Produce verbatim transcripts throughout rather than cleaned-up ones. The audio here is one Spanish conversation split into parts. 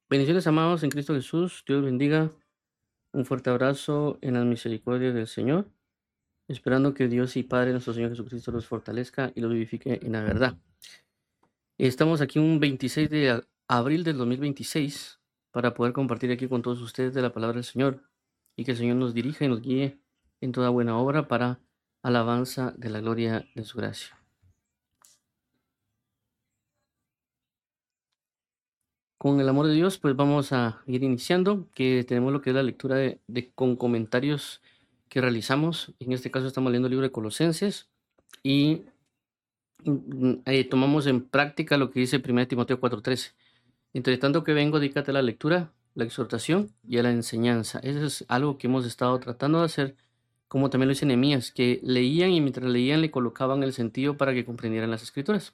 Bendiciones, amados en Cristo Jesús. Dios bendiga. Un fuerte abrazo en la misericordia del Señor, esperando que Dios y Padre, nuestro Señor Jesucristo, los fortalezca y los vivifique en la verdad. Estamos aquí un veintiséis de a- abril del dos mil veintiséis para poder compartir aquí con todos ustedes de la palabra del Señor y que el Señor nos dirija y nos guíe en toda buena obra para alabanza de la gloria de su gracia. Con el amor de Dios, pues vamos a ir iniciando, que tenemos lo que es la lectura de, de- con comentarios que realizamos. En este caso estamos leyendo el libro de Colosenses y mm, eh, tomamos en práctica lo que dice primera Timoteo cuatro trece. Entre tanto que vengo, dedícate a la lectura, la exhortación y a la enseñanza. Eso es algo que hemos estado tratando de hacer, como también lo dice Nehemías, que leían y mientras leían le colocaban el sentido para que comprendieran las escrituras.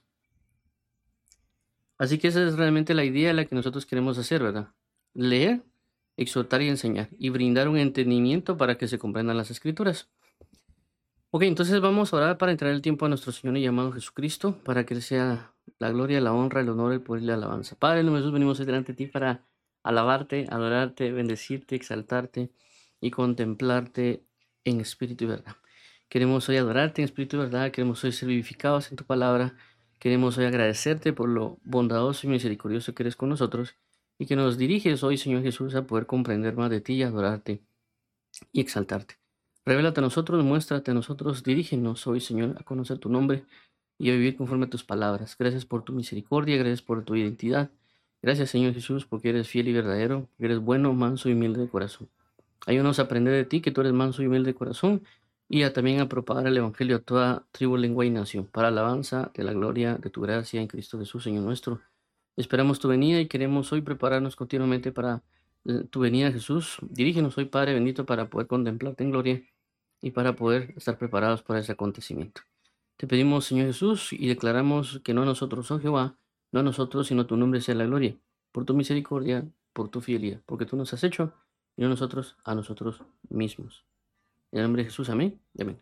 Así que esa es realmente la idea la que nosotros queremos hacer, ¿verdad? Leer, exhortar y enseñar y brindar un entendimiento para que se comprendan las escrituras. Ok, entonces vamos a orar para entrar el tiempo a nuestro Señor y llamado Jesucristo, para que Él sea la gloria, la honra, el honor, el poder y la alabanza. Padre, en nombre de Jesús venimos hoy delante de ti para alabarte, adorarte, bendecirte, exaltarte y contemplarte en espíritu y verdad. Queremos hoy adorarte en espíritu y verdad, queremos hoy ser vivificados en tu palabra, queremos hoy agradecerte por lo bondadoso y misericordioso que eres con nosotros y que nos diriges hoy, Señor Jesús, a poder comprender más de ti y adorarte y exaltarte. Revélate a nosotros, muéstrate a nosotros, dirígenos hoy, Señor, a conocer tu nombre y a vivir conforme a tus palabras. Gracias por tu misericordia, gracias por tu identidad. Gracias, Señor Jesús, porque eres fiel y verdadero, porque eres bueno, manso y humilde de corazón. Ayúdanos a aprender de ti, que tú eres manso y humilde de corazón, y a también a propagar el Evangelio a toda tribu, lengua y nación, para alabanza de la gloria de tu gracia en Cristo Jesús, Señor nuestro. Esperamos tu venida y queremos hoy prepararnos continuamente para eh, tu venida, Jesús. Dirígenos hoy, Padre bendito, para poder contemplarte en gloria y para poder estar preparados para ese acontecimiento. Te pedimos, Señor Jesús, y declaramos que no nosotros, oh Jehová, no nosotros, sino tu nombre sea la gloria, por tu misericordia, por tu fidelidad, porque tú nos has hecho y no nosotros a nosotros mismos. En el nombre de Jesús, amén y amén.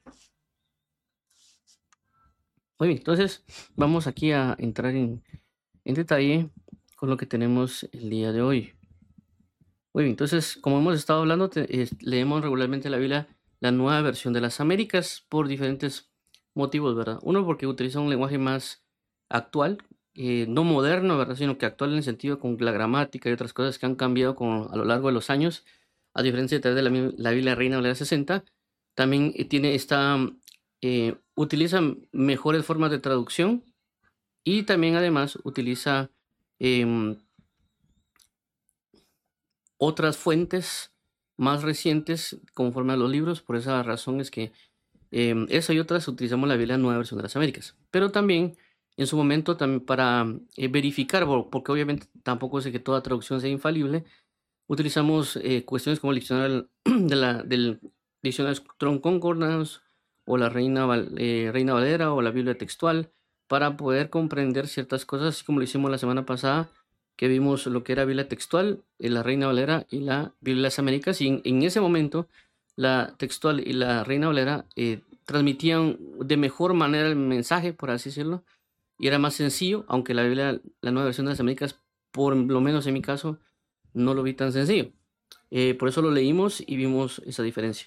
Muy bien, entonces vamos aquí a entrar en, en detalle con lo que tenemos el día de hoy. Muy bien, entonces, como hemos estado hablando, te- es- leemos regularmente la Biblia, la nueva versión de las Américas, por diferentes motivos, ¿verdad? Uno, porque utiliza un lenguaje más actual, eh, no moderno, ¿verdad? Sino que actual en el sentido con la gramática y otras cosas que han cambiado con, a lo largo de los años, a diferencia de de la, mi- la Biblia Reina Valera sesenta, también eh, tiene esta, eh, utiliza mejores formas de traducción y también además utiliza em, otras fuentes más recientes conforme a los libros. Por esa razón es que eh, eso y otras utilizamos la Biblia Nueva Versión de las Américas. Pero también en su momento también para eh, verificar, por- porque obviamente tampoco es que toda traducción sea infalible, utilizamos eh, cuestiones como el diccionario de la, del diccionario Strong Concordance o la Reina, Val- eh, Reina Valera o la Biblia textual para poder comprender ciertas cosas, así como lo hicimos la semana pasada, que vimos lo que era Biblia textual, eh, la Reina Valera y la Biblia de las Américas, y en, en ese momento la textual y la Reina Valera eh, transmitían de mejor manera el mensaje, por así decirlo, y era más sencillo, aunque la Biblia, la nueva versión de las Américas, por lo menos en mi caso, no lo vi tan sencillo. Eh, por eso lo leímos y vimos esa diferencia.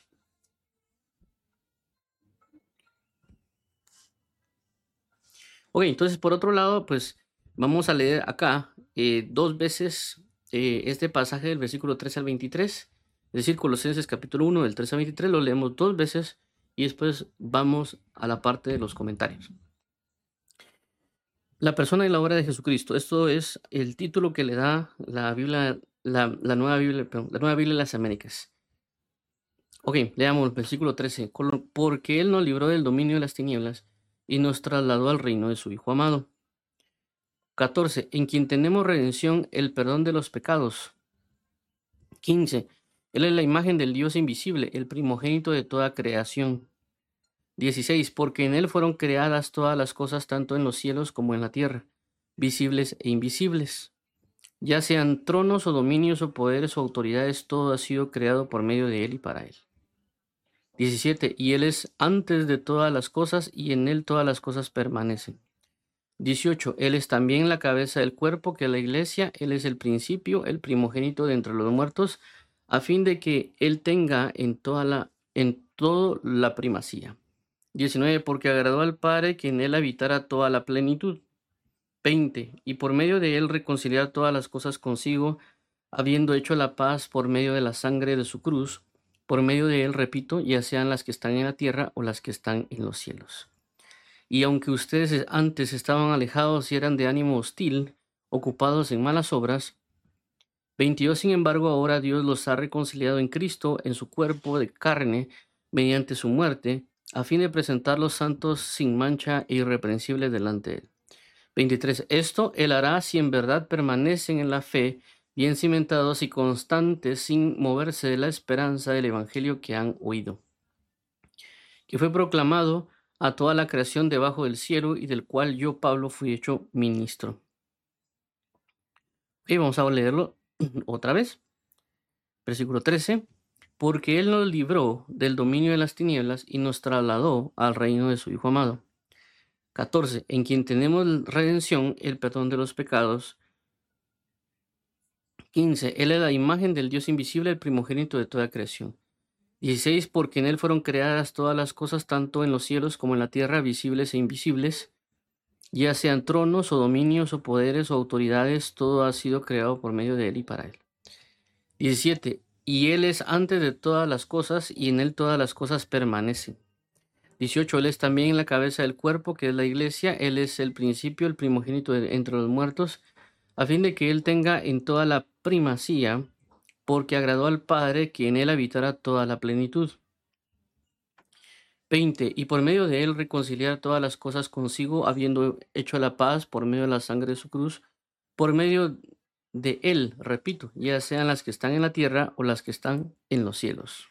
Ok, entonces por otro lado, pues vamos a leer acá eh, dos veces eh, este pasaje del versículo tres al veintitrés, es decir, Colosenses capítulo uno del tres al veintitrés, lo leemos dos veces y después vamos a la parte de los comentarios. La persona y la obra de Jesucristo. Esto es el título que le da la Biblia, la, la nueva Biblia, perdón, la nueva Biblia de las Américas. Ok, leamos el versículo trece. "Colo- Porque Él nos libró del dominio de las tinieblas y nos trasladó al reino de su Hijo amado. Catorce. En quien tenemos redención, el perdón de los pecados. Quince. Él es la imagen del Dios invisible, el primogénito de toda creación. Dieciséis. Porque en Él fueron creadas todas las cosas, tanto en los cielos como en la tierra, visibles e invisibles. Ya sean tronos o dominios o poderes o autoridades, todo ha sido creado por medio de Él y para Él. Diecisiete. Y Él es antes de todas las cosas y en Él todas las cosas permanecen. dieciocho. Él es también la cabeza del cuerpo, que es la iglesia. Él es el principio, el primogénito de entre los muertos, a fin de que él tenga en toda la, en todo la primacía. diecinueve. Porque agradó al Padre que en él habitara toda la plenitud. veinte. Y por medio de él reconciliar todas las cosas consigo, habiendo hecho la paz por medio de la sangre de su cruz, por medio de él, repito, ya sean las que están en la tierra o las que están en los cielos. Y aunque ustedes antes estaban alejados y eran de ánimo hostil, ocupados en malas obras, veintidós, sin embargo, ahora Dios los ha reconciliado en Cristo, en su cuerpo de carne, mediante su muerte, a fin de presentarlos santos sin mancha e irreprensibles delante de él. veintitrés. Esto él hará si en verdad permanecen en la fe, bien cimentados y constantes, sin moverse de la esperanza del evangelio que han oído, que fue proclamado a toda la creación debajo del cielo, y del cual yo, Pablo, fui hecho ministro. Y vamos a leerlo otra vez. Versículo trece. Porque él nos libró del dominio de las tinieblas y nos trasladó al reino de su Hijo amado. catorce. En quien tenemos redención, el perdón de los pecados. quince. Él es la imagen del Dios invisible, el primogénito de toda creación. dieciséis. Porque en él fueron creadas todas las cosas, tanto en los cielos como en la tierra, visibles e invisibles, ya sean tronos o dominios o poderes o autoridades, todo ha sido creado por medio de él y para él. diecisiete. Y él es antes de todas las cosas, y en él todas las cosas permanecen. dieciocho. Él es también la cabeza del cuerpo, que es la iglesia. Él es el principio, el primogénito de entre los muertos, a fin de que él tenga en toda la primacía, porque agradó al Padre que en él habitara toda la plenitud. veinte. Y por medio de él reconciliar todas las cosas consigo, habiendo hecho la paz por medio de la sangre de su cruz, por medio de él, repito, ya sean las que están en la tierra o las que están en los cielos.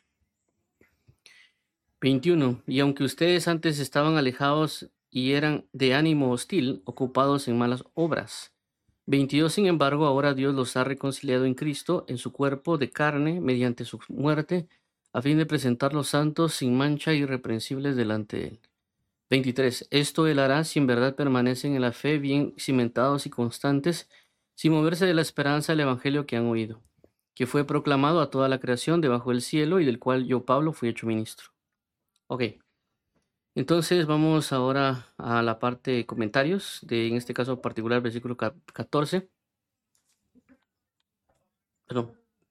veintiuno. Y aunque ustedes antes estaban alejados y eran de ánimo hostil, ocupados en malas obras. veintidós. Sin embargo, ahora Dios los ha reconciliado en Cristo, en su cuerpo de carne, mediante su muerte, a fin de presentarlos santos, sin mancha e irreprensibles delante de él. veintitrés. Esto él hará si en verdad permanecen en la fe, bien cimentados y constantes, sin moverse de la esperanza del evangelio que han oído, que fue proclamado a toda la creación debajo del cielo, y del cual yo, Pablo, fui hecho ministro. Ok, entonces vamos ahora a la parte de comentarios, de en este caso particular, versículo catorce. Perdón.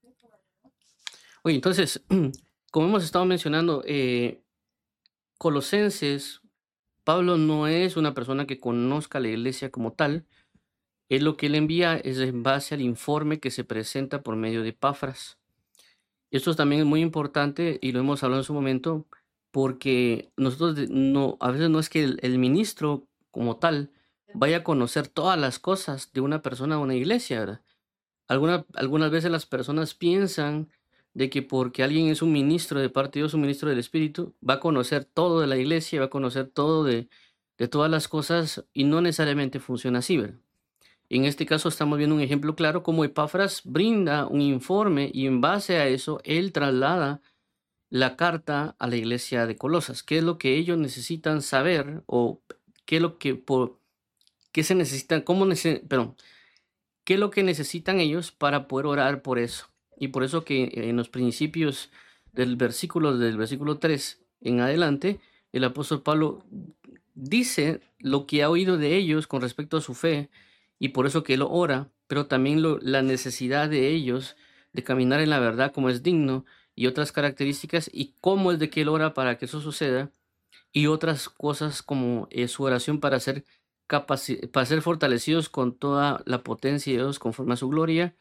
Oye, entonces, como hemos estado mencionando, eh, Colosenses, Pablo no es una persona que conozca la iglesia como tal. Él lo que él envía es en base al informe que se presenta por medio de Epafras. Esto también es muy importante y lo hemos hablado en su momento, porque nosotros de- no, a veces no es que el, el ministro como tal vaya a conocer todas las cosas de una persona o una iglesia, ¿verdad? Alguna- algunas veces las personas piensan de que porque alguien es un ministro de parte de Dios, un ministro del Espíritu, va a conocer todo de la iglesia, va a conocer todo de, de todas las cosas, y no necesariamente funciona así, ¿verdad? En este caso estamos viendo un ejemplo claro como Epafras brinda un informe, y en base a eso él traslada la carta a la iglesia de Colosas. ¿Qué es lo que ellos necesitan saber, o qué es lo que por qué se necesitan, cómo nece- perdón, qué es lo que necesitan ellos para poder orar por eso? Y por eso que en los principios del versículo del versículo tres en adelante, el apóstol Pablo dice lo que ha oído de ellos con respecto a su fe, y por eso que él ora, pero también lo- la necesidad de ellos de caminar en la verdad como es digno, y otras características, y cómo es de que él ora para que eso suceda, y otras cosas como eh, su oración para ser capaci- para ser fortalecidos con toda la potencia de Dios conforme a su gloria.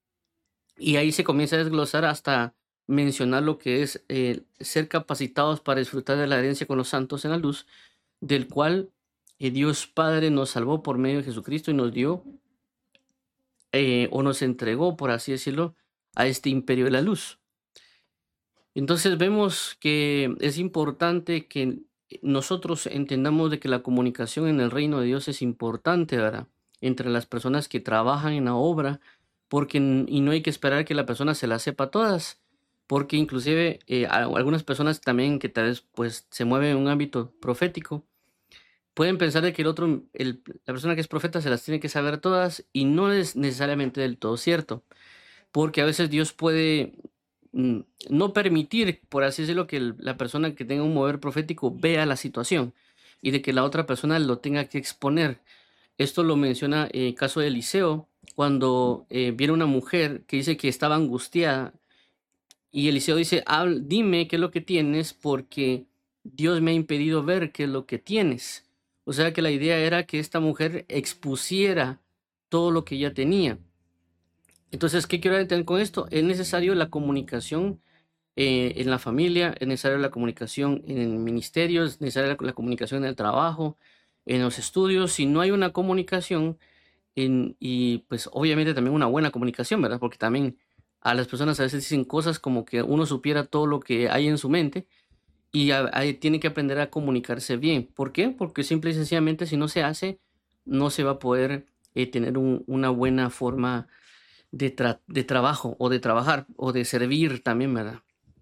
Y ahí se comienza a desglosar hasta mencionar lo que es eh, ser capacitados para disfrutar de la herencia con los santos en la luz, del cual eh, Dios Padre nos salvó por medio de Jesucristo y nos dio eh, o nos entregó, por así decirlo, a este imperio de la luz. Entonces vemos que es importante que nosotros entendamos de que la comunicación en el reino de Dios es importante, ¿verdad? Entre las personas que trabajan en la obra, porque n- y no hay que esperar que la persona se las sepa todas, porque inclusive eh, a- algunas personas también que tal vez pues se mueven en un ámbito profético, pueden pensar de que el otro, el- la persona que es profeta se las tiene que saber todas y no es necesariamente del todo cierto, porque a veces Dios puede mm, no permitir, por así decirlo, que el- la persona que tenga un mover profético vea la situación y de que la otra persona lo tenga que exponer. Esto lo menciona el caso de Eliseo, cuando eh, viene una mujer que dice que estaba angustiada y Eliseo dice: "Habl- dime qué es lo que tienes porque Dios me ha impedido ver qué es lo que tienes". O sea que la idea era que esta mujer expusiera todo lo que ella tenía. Entonces, ¿qué quiero entender con esto? Es necesario la comunicación eh, en la familia, es necesaria la comunicación en el ministerio, es necesaria la, la comunicación en el trabajo, en los estudios. Si no hay una comunicación, en- y pues obviamente también una buena comunicación, ¿verdad? Porque también a las personas a veces dicen cosas como que uno supiera todo lo que hay en su mente y a- ahí tiene que aprender a comunicarse bien. ¿Por qué? Porque simple y sencillamente si no se hace, no se va a poder eh, tener un- una buena forma de, tra- de trabajo o de trabajar o de servir también, ¿verdad?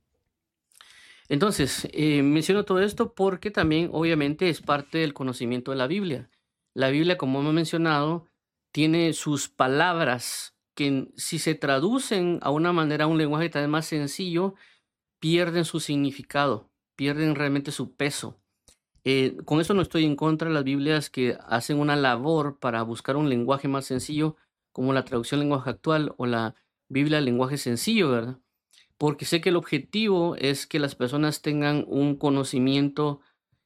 Entonces, eh, menciono todo esto porque también obviamente es parte del conocimiento de la Biblia. La Biblia, como hemos mencionado, tiene sus palabras que en- si se traducen a una manera, a un lenguaje tal vez más sencillo, pierden su significado, pierden realmente su peso. Eh, con eso no estoy en contra de las Biblias que hacen una labor para buscar un lenguaje más sencillo, como la traducción al lenguaje actual o la Biblia al lenguaje sencillo, ¿verdad? Porque sé que el objetivo es que las personas tengan un conocimiento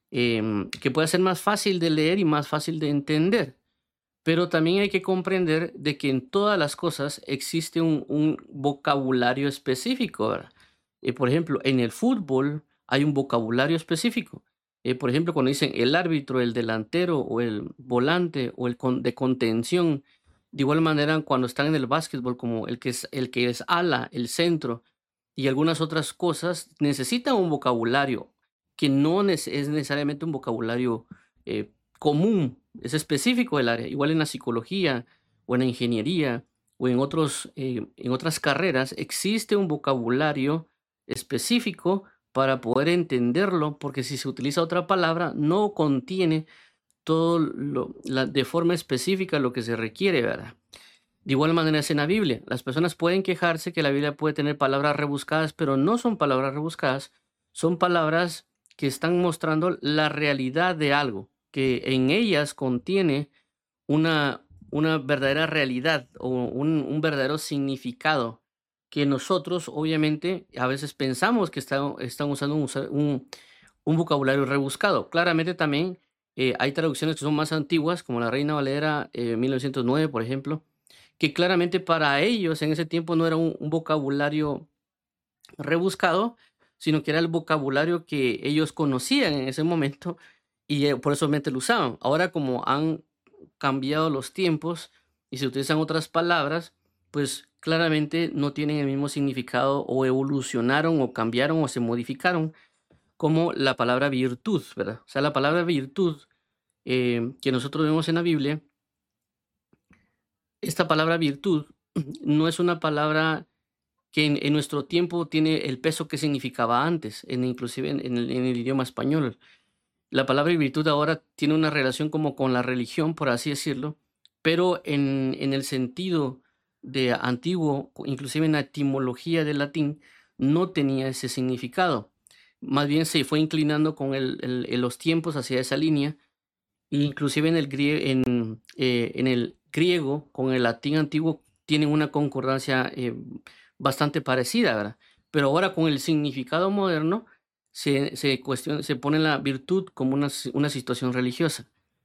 em, que pueda ser más fácil de leer y más fácil de entender. Pero también hay que comprender de que en todas las cosas existe un, un vocabulario específico, ¿verdad? Eh, por ejemplo, en el fútbol hay un vocabulario específico. Eh, por ejemplo, cuando dicen el árbitro, el delantero o el volante o el con- de contención. De igual manera, cuando están en el básquetbol, como el que es, el que es ala, el centro y algunas otras cosas, necesitan un vocabulario que no nes- es necesariamente un vocabulario eh, común, es específico del área. Igual en la psicología o en la ingeniería o en, otros, eh, en otras carreras existe un vocabulario específico para poder entenderlo, porque si se utiliza otra palabra no contiene todo lo, la- de forma específica lo que se requiere, ¿verdad? De igual manera es en la Biblia. Las personas pueden quejarse que la Biblia puede tener palabras rebuscadas, pero no son palabras rebuscadas, son palabras que están mostrando la realidad de algo, que en ellas contiene una, una verdadera realidad o un, un verdadero significado que nosotros obviamente a veces pensamos que están, están usando un, usa- un- un vocabulario rebuscado. Claramente también eh, hay traducciones que son más antiguas, como la Reina Valera eh, mil novecientos nueve, por ejemplo, que claramente para ellos en ese tiempo no era un, un vocabulario rebuscado, sino que era el vocabulario que ellos conocían en ese momento y eh, por eso mente lo usaban. Ahora como han cambiado los tiempos y se utilizan otras palabras, pues claramente no tienen el mismo significado o evolucionaron o cambiaron o se modificaron como la palabra virtud, ¿verdad? O sea, la palabra virtud eh, que nosotros vemos en la Biblia, esta palabra virtud no es una palabra que en, en nuestro tiempo tiene el peso que significaba antes, en, inclusive en, en el, en el idioma español. La palabra virtud ahora tiene una relación como con la religión, por así decirlo, pero en, en el sentido de antiguo, co- inclusive en la etimología del latín, no tenía ese significado. Más bien se fue inclinando con el, el- en los tiempos hacia esa línea, e inclusive en el, grie- en, eh, en el griego con el latín antiguo tienen una concordancia eh, bastante parecida, ¿verdad? Pero ahora con el significado moderno se, se, cuestiona, se pone la virtud como una, si- una situación religiosa.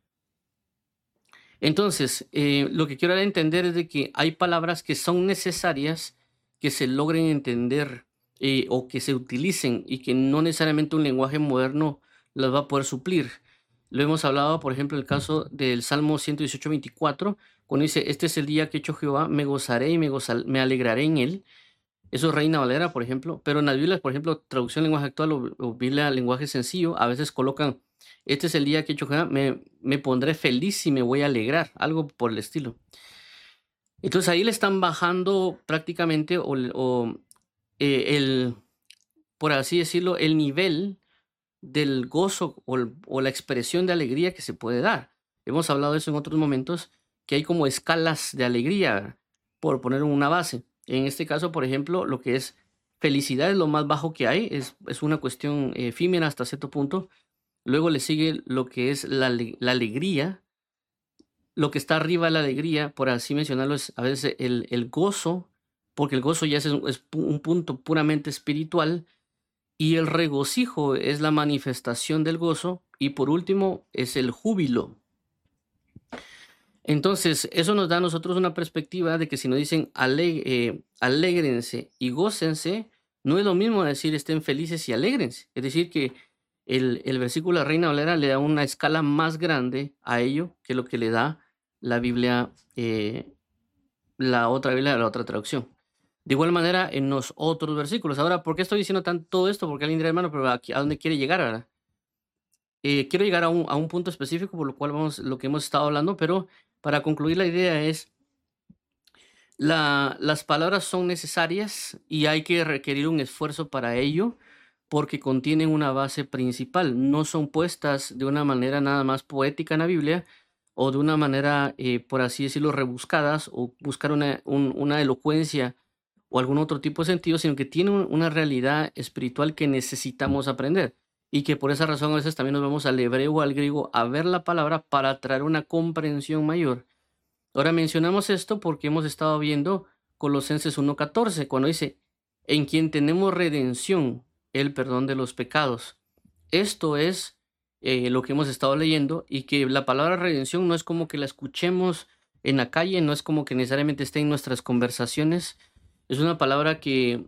Entonces, eh, lo que quiero dar a entender es de que hay palabras que son necesarias que se logren entender eh, o que se utilicen y que no necesariamente un lenguaje moderno las va a poder suplir. Lo hemos hablado, por ejemplo, el caso del Salmo ciento dieciocho, veinticuatro, cuando dice: "Este es el día que ha hecho Jehová, me gozaré y me, gozal- me alegraré en él". Eso es Reina Valera, por ejemplo, pero en las Biblias, por ejemplo, traducción lenguaje actual o, o Biblia lenguaje sencillo, a veces colocan: "Este es el día que he hecho Jehová, me, me pondré feliz y me voy a alegrar", algo por el estilo. Entonces ahí le están bajando prácticamente o, el- o, eh, el, por así decirlo, el nivel del gozo o, el- o la expresión de alegría que se puede dar. Hemos hablado de eso en otros momentos, que hay como escalas de alegría, por poner una base. En este caso, por ejemplo, lo que es felicidad es lo más bajo que hay, es, es una cuestión eh, efímera hasta cierto punto. Luego le sigue lo que es la, ale- la alegría. Lo que está arriba de la alegría, por así mencionarlo, es a veces el, el gozo, porque el gozo ya es, un- es pu- un punto puramente espiritual, y el regocijo es la manifestación del gozo, y por último es el júbilo. Entonces, eso nos da a nosotros una perspectiva de que si nos dicen ale- eh, alégrense y gócense, no es lo mismo decir estén felices y alégrense. Es decir, que el, el versículo de la Reina Valera le da una escala más grande a ello que lo que le da la Biblia, eh, la otra Biblia, la otra traducción. De igual manera, en los otros versículos. Ahora, ¿por qué estoy diciendo tanto todo esto? Porque alguien dirá, hermano, pero aquí, ¿a dónde quiere llegar, verdad? Eh, quiero llegar a un, a un punto específico por lo cual vamos, lo que hemos estado hablando, pero para concluir la idea es, la, las palabras son necesarias y hay que requerir un esfuerzo para ello porque contienen una base principal, no son puestas de una manera nada más poética en la Biblia o de una manera, eh, por así decirlo, rebuscadas o buscar una, un- una elocuencia o algún otro tipo de sentido, sino que tienen un- una realidad espiritual que necesitamos aprender y que por esa razón a veces también nos vamos al hebreo o al griego a ver la palabra para traer una comprensión mayor. Ahora mencionamos esto porque hemos estado viendo Colosenses uno catorce, cuando dice, en quien tenemos redención, el perdón de los pecados. Esto es eh, lo que hemos estado leyendo y que la palabra redención no es como que la escuchemos en la calle, no es como que necesariamente esté en nuestras conversaciones. Es una palabra que,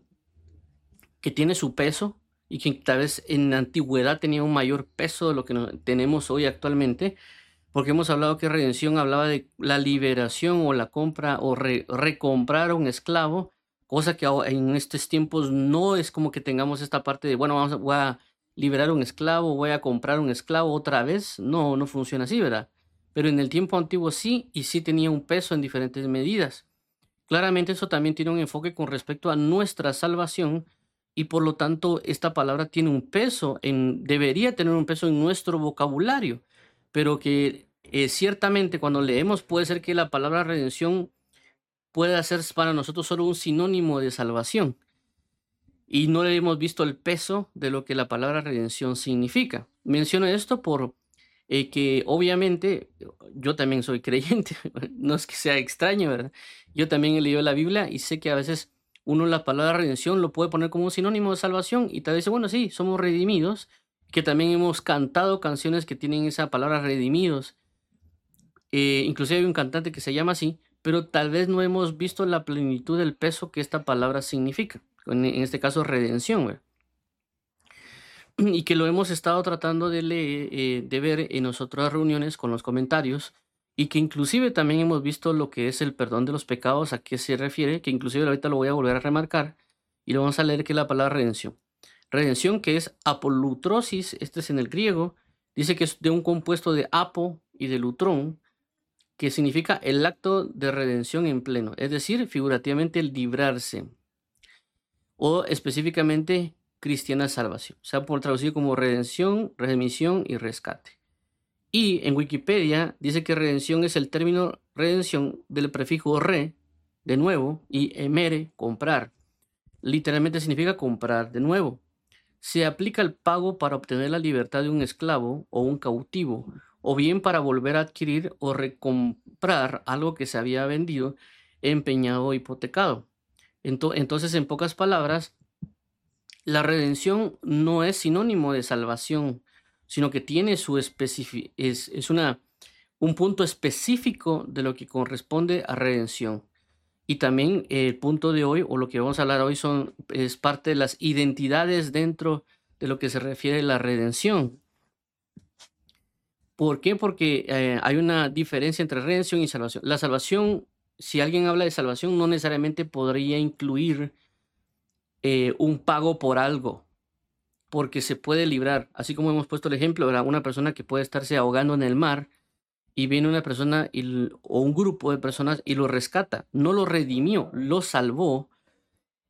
que tiene su peso y que tal vez en la antigüedad tenía un mayor peso de lo que no- tenemos hoy actualmente, porque hemos hablado que redención hablaba de la liberación o la compra o re- recomprar a un esclavo, cosa que ahora en estos tiempos no es como que tengamos esta parte de, bueno, vamos a, voy a liberar un esclavo, voy a comprar un esclavo otra vez. No, no funciona así, ¿verdad? Pero en el tiempo antiguo sí, y sí tenía un peso en diferentes medidas. Claramente eso también tiene un enfoque con respecto a nuestra salvación y por lo tanto esta palabra tiene un peso, en, debería tener un peso en nuestro vocabulario, pero que eh, ciertamente cuando leemos puede ser que la palabra redención pueda ser para nosotros solo un sinónimo de salvación y no le hemos visto el peso de lo que la palabra redención significa. Menciono esto por eh, que obviamente yo también soy creyente, no es que sea extraño, ¿verdad? Yo también he leído la Biblia y sé que a veces uno la palabra redención lo puede poner como un sinónimo de salvación y tal vez dice, bueno, sí, somos redimidos, que también hemos cantado canciones que tienen esa palabra redimidos, eh, inclusive hay un cantante que se llama así, pero tal vez no hemos visto la plenitud del peso que esta palabra significa, en, en este caso redención, ¿verdad? Y que lo hemos estado tratando de leer, eh, de ver en nuestras reuniones con los comentarios y que inclusive también hemos visto lo que es el perdón de los pecados, a qué se refiere, que inclusive ahorita lo voy a volver a remarcar y lo vamos a leer que es la palabra redención. Redención que es apolutrosis, este es en el griego, dice que es de un compuesto de apo y de lutrón, que significa el acto de redención en pleno, es decir, figurativamente el librarse o específicamente cristiana salvación, o sea, por traducido como redención, remisión y rescate. Y en Wikipedia dice que redención es el término redención del prefijo re, de nuevo, y emere, comprar. Literalmente significa comprar de nuevo. Se aplica el pago para obtener la libertad de un esclavo o un cautivo, o bien para volver a adquirir o recomprar algo que se había vendido, empeñado o hipotecado. Ento- Entonces, en pocas palabras, la redención no es sinónimo de salvación, sino que tiene su especifi- es, es una, un punto específico de lo que corresponde a redención. Y también eh, el punto de hoy, o lo que vamos a hablar hoy, son, es parte de las identidades dentro de lo que se refiere a la redención. ¿Por qué? Porque eh, hay una diferencia entre redención y salvación. La salvación, si alguien habla de salvación, no necesariamente podría incluir eh, un pago por algo, porque se puede librar, así como hemos puesto el ejemplo, ¿verdad? Una persona que puede estarse ahogando en el mar y viene una persona y l- o un grupo de personas y lo rescata, no lo redimió, lo salvó,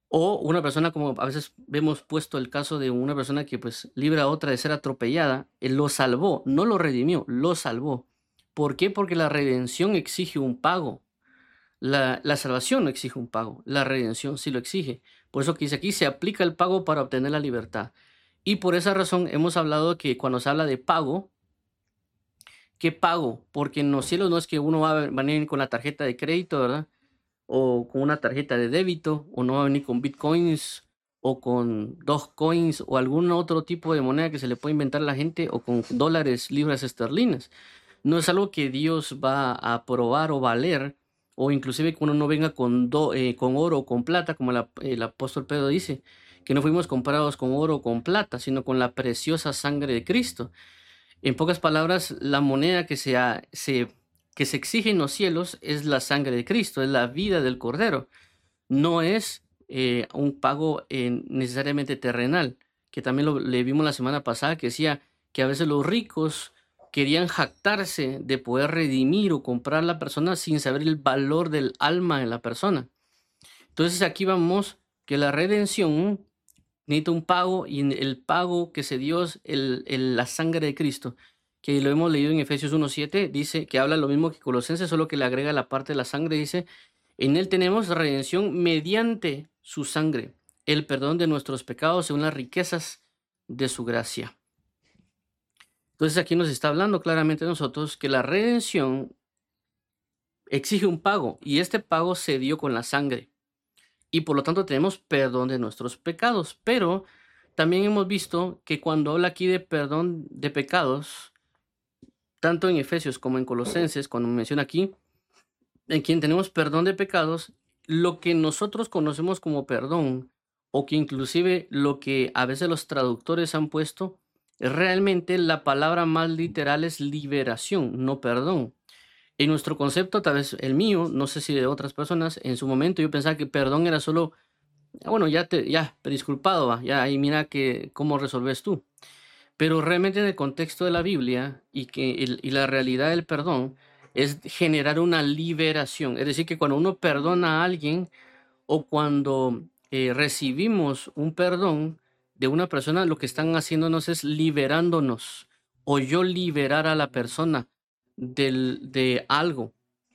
O una persona, como a veces vemos puesto el caso de una persona que pues libra a otra de ser atropellada, él lo salvó, no lo redimió, lo salvó. ¿Por qué? Porque la redención exige un pago. La, la salvación no exige un pago, la redención sí lo exige. Por eso que dice aquí, se aplica el pago para obtener la libertad. Y por esa razón hemos hablado que cuando se habla de pago, ¿qué pago? Porque en los cielos no es que uno va a venir con la tarjeta de crédito, ¿verdad? O con una tarjeta de débito, o no va a venir con bitcoins, o con Dogecoins, o algún otro tipo de moneda que se le puede inventar a la gente, o con dólares, libras esterlinas. No es algo que Dios va a aprobar o valer, o inclusive que uno no venga con, do, eh, con oro o con plata, como el, el apóstol Pedro dice, que no fuimos comprados con oro o con plata, sino con la preciosa sangre de Cristo. En pocas palabras, la moneda que se, ha- se, que se exige en los cielos es la sangre de Cristo, es la vida del Cordero. No es eh, un pago eh, necesariamente terrenal, que también lo le vimos la semana pasada, que decía que a veces los ricos querían jactarse de poder redimir o comprar a la persona sin saber el valor del alma en la persona. Entonces aquí vamos que la redención necesita un pago, y el pago que se dio es el, el- la sangre de Cristo, que lo hemos leído en Efesios uno siete, dice que habla lo mismo que Colosenses, solo que le agrega la parte de la sangre, dice, en él tenemos redención mediante su sangre, el perdón de nuestros pecados según las riquezas de su gracia. Entonces aquí nos está hablando claramente a nosotros que la redención exige un pago, y este pago se dio con la sangre. Y por lo tanto tenemos perdón de nuestros pecados. Pero también hemos visto que cuando habla aquí de perdón de pecados, tanto en Efesios como en Colosenses, cuando menciona aquí, en quien tenemos perdón de pecados, lo que nosotros conocemos como perdón, o que inclusive lo que a veces los traductores han puesto, realmente la palabra más literal es liberación, no perdón. En nuestro concepto, tal vez el mío, no sé si de otras personas, en su momento yo pensaba que perdón era solo, ah, bueno, ya te, ya, disculpado, va, ya ahí mira que cómo resolves tú. Pero realmente en el contexto de la Biblia y que el- y la realidad del perdón es generar una liberación. Es decir, que cuando uno perdona a alguien o cuando eh, recibimos un perdón de una persona, lo que están haciéndonos es liberándonos, o yo liberar a la persona del, de algo.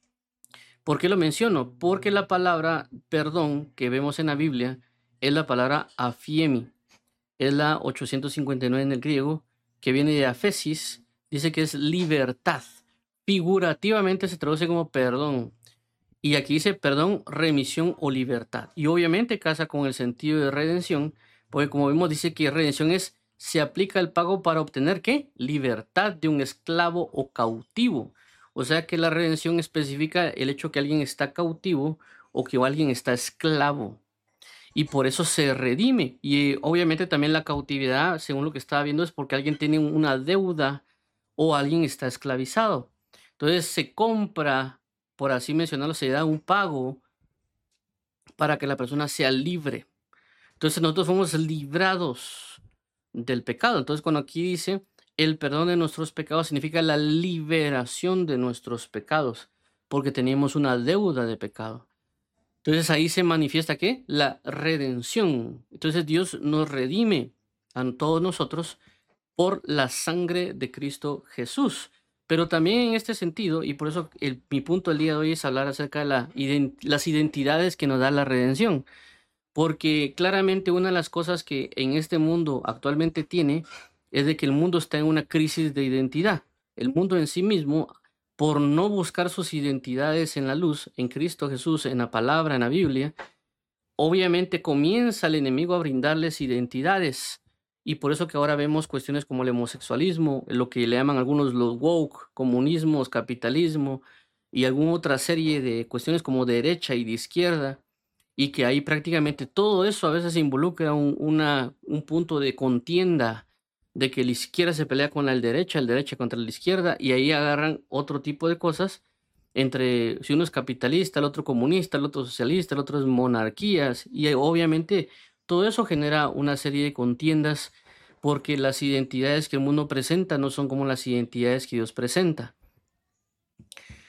¿Por qué lo menciono? Porque la palabra perdón que vemos en la Biblia es la palabra afiemi. Es la ochocientos cincuenta y nueve en el griego, que viene de afesis, dice que es libertad. Figurativamente se traduce como perdón. Y aquí dice perdón, remisión o libertad. Y obviamente casa con el sentido de redención, porque como vimos dice que redención es, se aplica el pago para obtener ¿qué? Libertad de un esclavo o cautivo. O sea que la redención especifica el hecho que alguien está cautivo o que alguien está esclavo. Y por eso se redime. Y eh, obviamente también la cautividad, según lo que estaba viendo, es porque alguien tiene una deuda o alguien está esclavizado. Entonces se compra, por así mencionarlo, se da un pago para que la persona sea libre. Entonces nosotros somos librados del pecado. Entonces cuando aquí dice el perdón de nuestros pecados significa la liberación de nuestros pecados, porque teníamos una deuda de pecado. Entonces ahí se manifiesta ¿qué? La redención. Entonces Dios nos redime a todos nosotros por la sangre de Cristo Jesús. Pero también en este sentido, y por eso el- mi punto del día de hoy es hablar acerca de la ident- las identidades que nos da la redención. Porque claramente una de las cosas que en este mundo actualmente tiene es de que el mundo está en una crisis de identidad. El mundo en sí mismo, por no buscar sus identidades en la luz, en Cristo Jesús, en la palabra, en la Biblia, obviamente comienza el enemigo a brindarles identidades. Y por eso que ahora vemos cuestiones como el homosexualismo, lo que le llaman algunos los woke, comunismos, capitalismo y alguna otra serie de cuestiones como de derecha y de izquierda, y que ahí prácticamente todo eso a veces involucra un, una, un punto de contienda, de que la izquierda se pelea con la derecha, el derecha contra la izquierda, y ahí agarran otro tipo de cosas, entre si uno es capitalista, el otro comunista, el otro socialista, el otro es monarquías, y eh, obviamente todo eso genera una serie de contiendas, porque las identidades que el mundo presenta no son como las identidades que Dios presenta.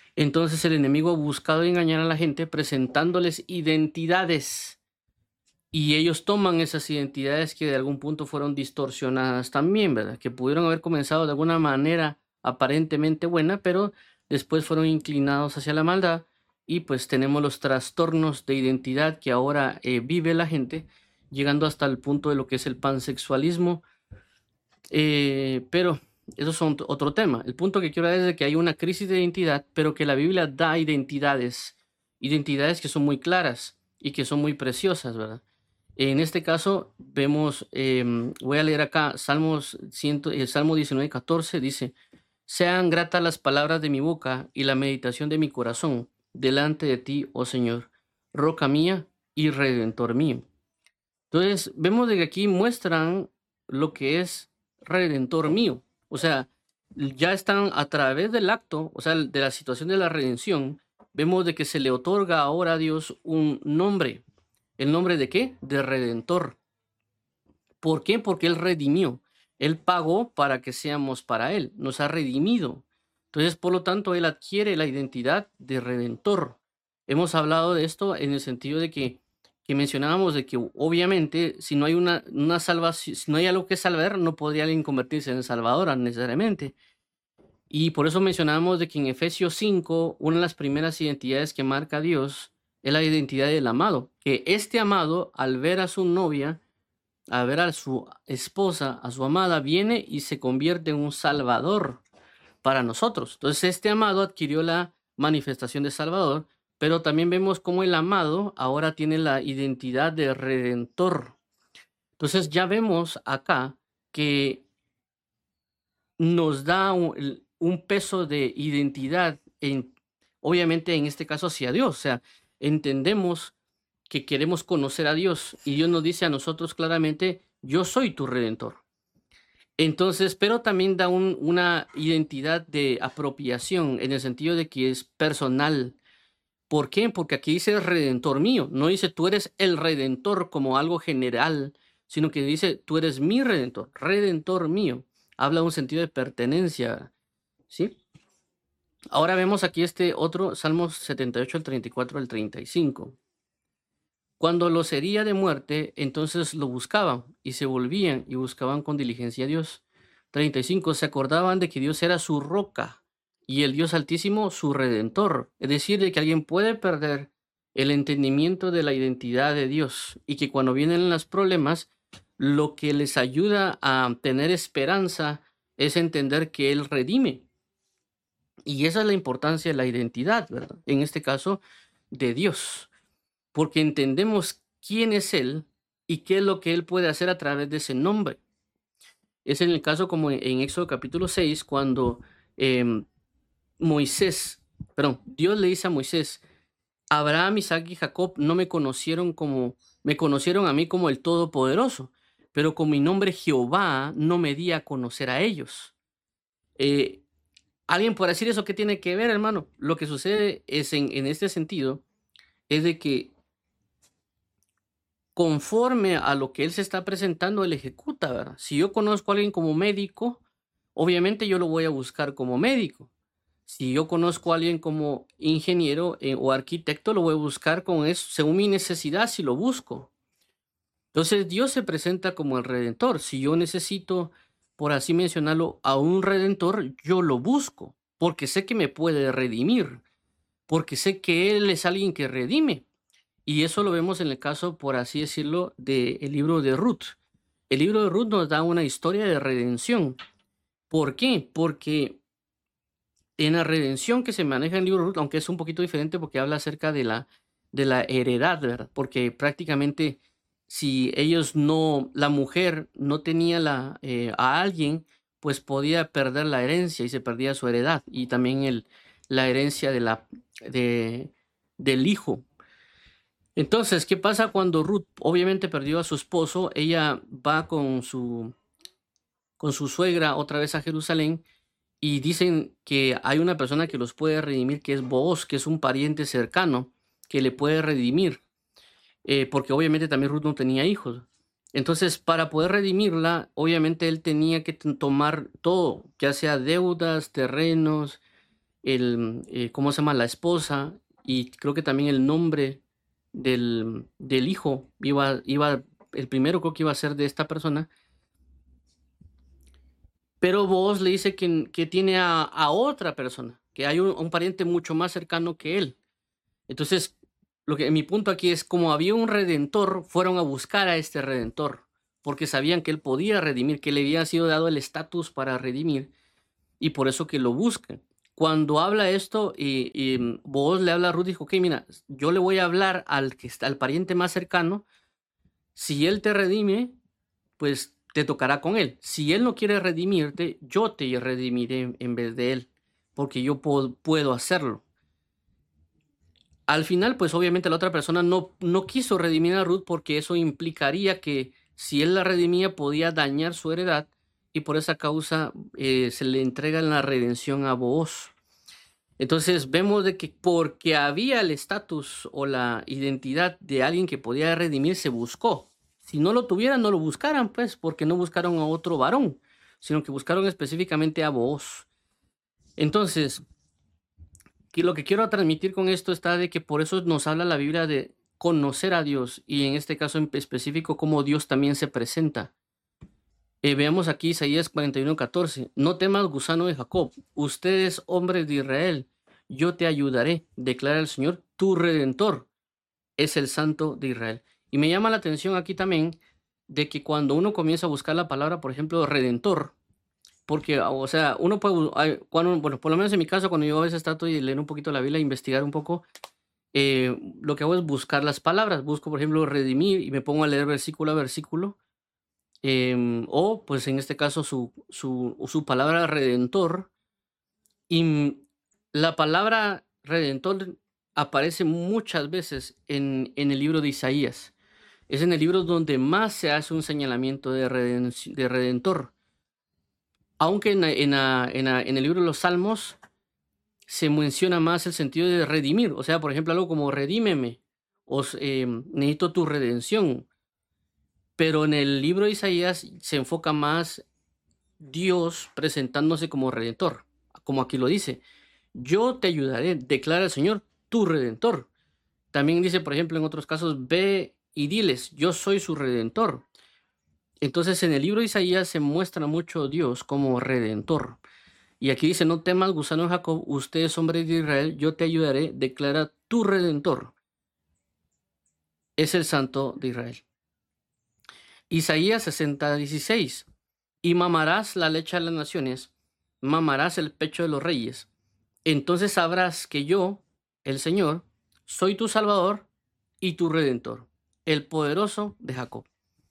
Entonces el enemigo ha buscado engañar a la gente presentándoles identidades Y ellos toman esas identidades que de algún punto fueron distorsionadas también, ¿verdad? Que pudieron haber comenzado de alguna manera aparentemente buena, pero después fueron inclinados hacia la maldad y pues tenemos los trastornos de identidad que ahora eh, vive la gente, llegando hasta el punto de lo que es el pansexualismo. Eh, pero eso es un- otro tema. El punto que quiero dar es de que hay una crisis de identidad, pero que la Biblia da identidades, identidades que son muy claras y que son muy preciosas, ¿verdad? En este caso, vemos, em, voy a leer acá, Salmos cien, eh, Salmo diecinueve, catorce, dice, sean gratas las palabras de mi boca y la meditación de mi corazón delante de ti, oh Señor, roca mía y redentor mío. Entonces, vemos de que aquí muestran lo que es redentor mío. O sea, ya están a través del acto, o sea, de la situación de la redención, vemos de que se le otorga ahora a Dios un nombre. ¿El nombre de qué? De redentor. ¿Por qué? Porque Él redimió. Él pagó para que seamos para Él. Nos ha redimido. Entonces, por lo tanto, Él adquiere la identidad de redentor. Hemos hablado de esto en el sentido de que, que mencionábamos de que obviamente si no hay una, una salvación, si no hay algo que salvar, no podría alguien convertirse en salvadora necesariamente. Y por eso mencionábamos de que en Efesios cinco, una de las primeras identidades que marca Dios es la identidad del amado. Que este amado, al ver a su novia, a ver a su esposa, a su amada, viene y se convierte en un salvador para nosotros. Entonces este amado adquirió la manifestación de salvador, pero también vemos cómo el amado ahora tiene la identidad de redentor. Entonces ya vemos acá que nos da un, un peso de identidad, en, obviamente en este caso hacia Dios. O sea, entendemos que queremos conocer a Dios y Dios nos dice a nosotros claramente, yo soy tu redentor. Entonces, pero también da un, una identidad de apropiación en el sentido de que es personal. ¿Por qué? Porque aquí dice redentor mío, no dice tú eres el redentor como algo general, sino que dice tú eres mi redentor, redentor mío. Habla de un sentido de pertenencia, ¿sí? Ahora vemos aquí este otro, Salmos setenta y ocho, el treinta y cuatro al treinta y cinco. Cuando los hería de muerte, entonces lo buscaban y se volvían y buscaban con diligencia a Dios. treinta y cinco. Se acordaban de que Dios era su roca y el Dios Altísimo su redentor. Es decir, de que alguien puede perder el entendimiento de la identidad de Dios y que cuando vienen los problemas, lo que les ayuda a tener esperanza es entender que Él redime. Y esa es la importancia de la identidad, ¿verdad? En este caso, de Dios, porque entendemos quién es Él y qué es lo que Él puede hacer a través de ese nombre. Es en el caso como en, en Éxodo capítulo seis, cuando em, Moisés, perdón, Dios le dice a Moisés, Abraham, Isaac y Jacob no me conocieron como, me conocieron a mí como el Todopoderoso, pero con mi nombre Jehová no me di a conocer a ellos. Eh, Alguien por decir eso, ¿qué tiene que ver, hermano? Lo que sucede es en, en este sentido, es de que conforme a lo que él se está presentando, él ejecuta, ¿verdad? Si yo conozco a alguien como médico, obviamente yo lo voy a buscar como médico. Si yo conozco a alguien como ingeniero eh, o arquitecto, lo voy a buscar con eso, según mi necesidad, si lo busco. Entonces Dios se presenta como el redentor. Si yo necesito, por así mencionarlo, a un redentor, yo lo busco, porque sé que me puede redimir, porque sé que Él es alguien que redime. Y eso lo vemos en el caso, por así decirlo, del libro de Ruth. El libro de Ruth nos da una historia de redención. ¿Por qué? Porque en la redención que se maneja en el libro de Ruth, aunque es un poquito diferente porque habla acerca de la, de la heredad, ¿verdad? Porque prácticamente si ellos no, la mujer no tenía la, eh, a alguien, pues podía perder la herencia y se perdía su heredad y también el, la herencia de la, de, del hijo. Entonces, ¿qué pasa cuando Ruth obviamente perdió a su esposo? Ella va con su, con su suegra otra vez a Jerusalén y dicen que hay una persona que los puede redimir, que es Booz, que es un pariente cercano, que le puede redimir, eh, porque obviamente también Ruth no tenía hijos. Entonces, para poder redimirla, obviamente él tenía que t- tomar todo, ya sea deudas, terrenos, el, eh, ¿cómo se llama? La esposa, y creo que también el nombre del, del hijo, iba, iba, el primero creo que iba a ser de esta persona, pero Booz le dice que, que tiene a, a otra persona, que hay un, un pariente mucho más cercano que él. Entonces, lo que mi punto aquí es, como había un redentor, fueron a buscar a este redentor, porque sabían que él podía redimir, que le había sido dado el estatus para redimir, y por eso que lo buscan. Cuando habla esto, y, y Booz le habla a Ruth, dijo, ok, mira, yo le voy a hablar al, que está, al pariente más cercano, si él te redime, pues te tocará con él. Si él no quiere redimirte, yo te redimiré en vez de él, porque yo puedo, puedo hacerlo. Al final, pues obviamente la otra persona no, no quiso redimir a Ruth porque eso implicaría que si él la redimía podía dañar su heredad y por esa causa eh, se le entrega la redención a Booz. Entonces vemos de que porque había el estatus o la identidad de alguien que podía redimir, se buscó. Si no lo tuvieran, no lo buscaran, pues, porque no buscaron a otro varón, sino que buscaron específicamente a Booz. Entonces, que lo que quiero transmitir con esto está de que por eso nos habla la Biblia de conocer a Dios y en este caso en específico cómo Dios también se presenta. Eh, veamos aquí Isaías cuarenta y uno, catorce. No temas, gusano de Jacob, ustedes hombres de Israel, yo te ayudaré, declara el Señor, tu Redentor es el Santo de Israel. Y me llama la atención aquí también de que cuando uno comienza a buscar la palabra, por ejemplo, Redentor, porque, o sea, uno puede, cuando, bueno, por lo menos en mi caso, cuando yo a veces trato de leer un poquito la Biblia, investigar un poco, eh, lo que hago es buscar las palabras. Busco, por ejemplo, redimir y me pongo a leer versículo a versículo. Eh, o, pues en este caso, su, su, su palabra redentor. Y la palabra redentor aparece muchas veces en, en el libro de Isaías. Es en el libro donde más se hace un señalamiento de, reden, de redentor. Aunque en, en, en, en el libro de los Salmos se menciona más el sentido de redimir. O sea, por ejemplo, algo como redímeme, o eh, necesito tu redención. Pero en el libro de Isaías se enfoca más Dios presentándose como redentor. Como aquí lo dice, yo te ayudaré, declara el Señor, tu redentor. También dice, por ejemplo, en otros casos, ve y diles, yo soy su redentor. Entonces, en el libro de Isaías se muestra mucho Dios como redentor. Y aquí dice, no temas, gusano Jacob, ustedes hombres de Israel, yo te ayudaré, declara tu redentor. Es el Santo de Israel. Isaías sesenta, dieciséis. Y mamarás la leche de las naciones, mamarás el pecho de los reyes. Entonces sabrás que yo, el Señor, soy tu Salvador y tu Redentor, el poderoso de Jacob.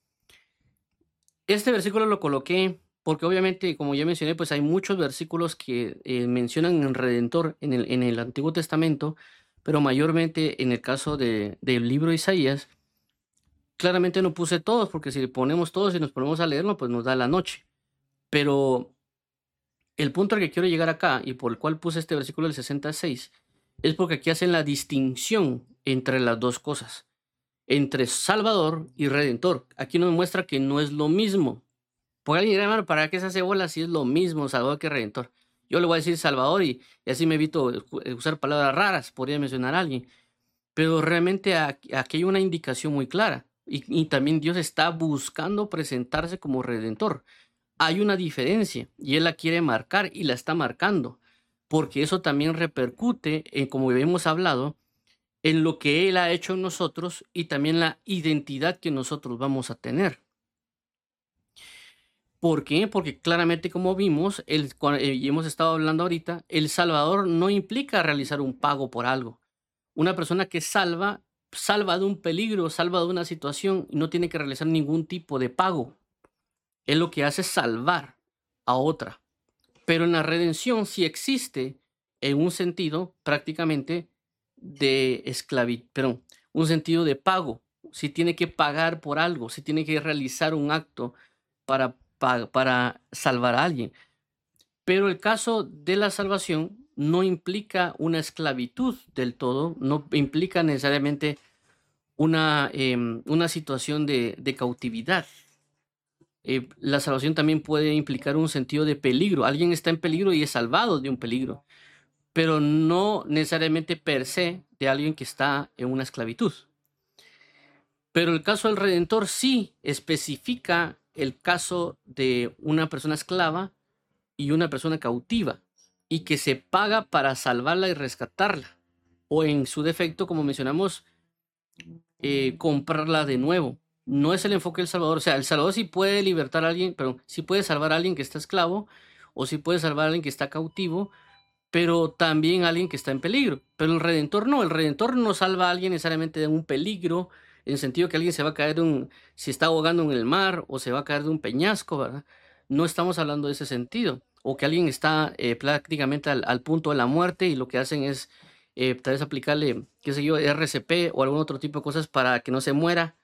Este versículo lo coloqué porque obviamente, como ya mencioné, pues hay muchos versículos que eh, mencionan el Redentor en el, en el Antiguo Testamento, pero mayormente en el caso de, del libro de Isaías, claramente no puse todos, porque si le ponemos todos y nos ponemos a leerlo, pues nos da la noche. Pero el punto al que quiero llegar acá, y por el cual puse este versículo del sesenta y seis, es porque aquí hacen la distinción entre las dos cosas, entre Salvador y Redentor. Aquí nos muestra que no es lo mismo. Porque alguien dirá, hermano, ¿para qué se hace bola si es lo mismo Salvador que Redentor? Yo le voy a decir Salvador y, y así me evito usar palabras raras, podría mencionar a alguien. Pero realmente aquí, aquí hay una indicación muy clara. Y, y también Dios está buscando presentarse como Redentor. Hay una diferencia y Él la quiere marcar y la está marcando. Porque eso también repercute, en, como hemos hablado, en lo que Él ha hecho en nosotros y también la identidad que nosotros vamos a tener. ¿Por qué? Porque claramente, como vimos, el, y hemos estado hablando ahorita, el Salvador no implica realizar un pago por algo. Una persona que salva, salva de un peligro, salva de una situación y no tiene que realizar ningún tipo de pago. Él lo que hace es salvar a otra. Pero en la redención sí existe en un sentido prácticamente de esclavitud, perdón, un sentido de pago. Si tiene que pagar por algo, si tiene que realizar un acto para, para, para salvar a alguien. Pero el caso de la salvación no implica una esclavitud del todo, no implica necesariamente una, eh, una situación de, de cautividad. Eh, la salvación también puede implicar un sentido de peligro. Alguien está en peligro y es salvado de un peligro, pero no necesariamente per se de alguien que está en una esclavitud. Pero el caso del Redentor sí especifica el caso de una persona esclava y una persona cautiva, y que se paga para salvarla y rescatarla, o en su defecto, como mencionamos, eh, comprarla de nuevo. No es el enfoque del Salvador. O sea, el Salvador sí puede libertar a alguien, pero sí puede salvar a alguien que está esclavo, o sí puede salvar a alguien que está cautivo, pero también a alguien que está en peligro. Pero el Redentor no. El Redentor no salva a alguien necesariamente de un peligro, en el sentido que alguien se va a caer de un, si está ahogando en el mar, o se va a caer de un peñasco, ¿verdad? No estamos hablando de ese sentido. O que alguien está eh, prácticamente al, al punto de la muerte y lo que hacen es eh, tal vez aplicarle, qué sé yo, R C P o algún otro tipo de cosas para que no se muera,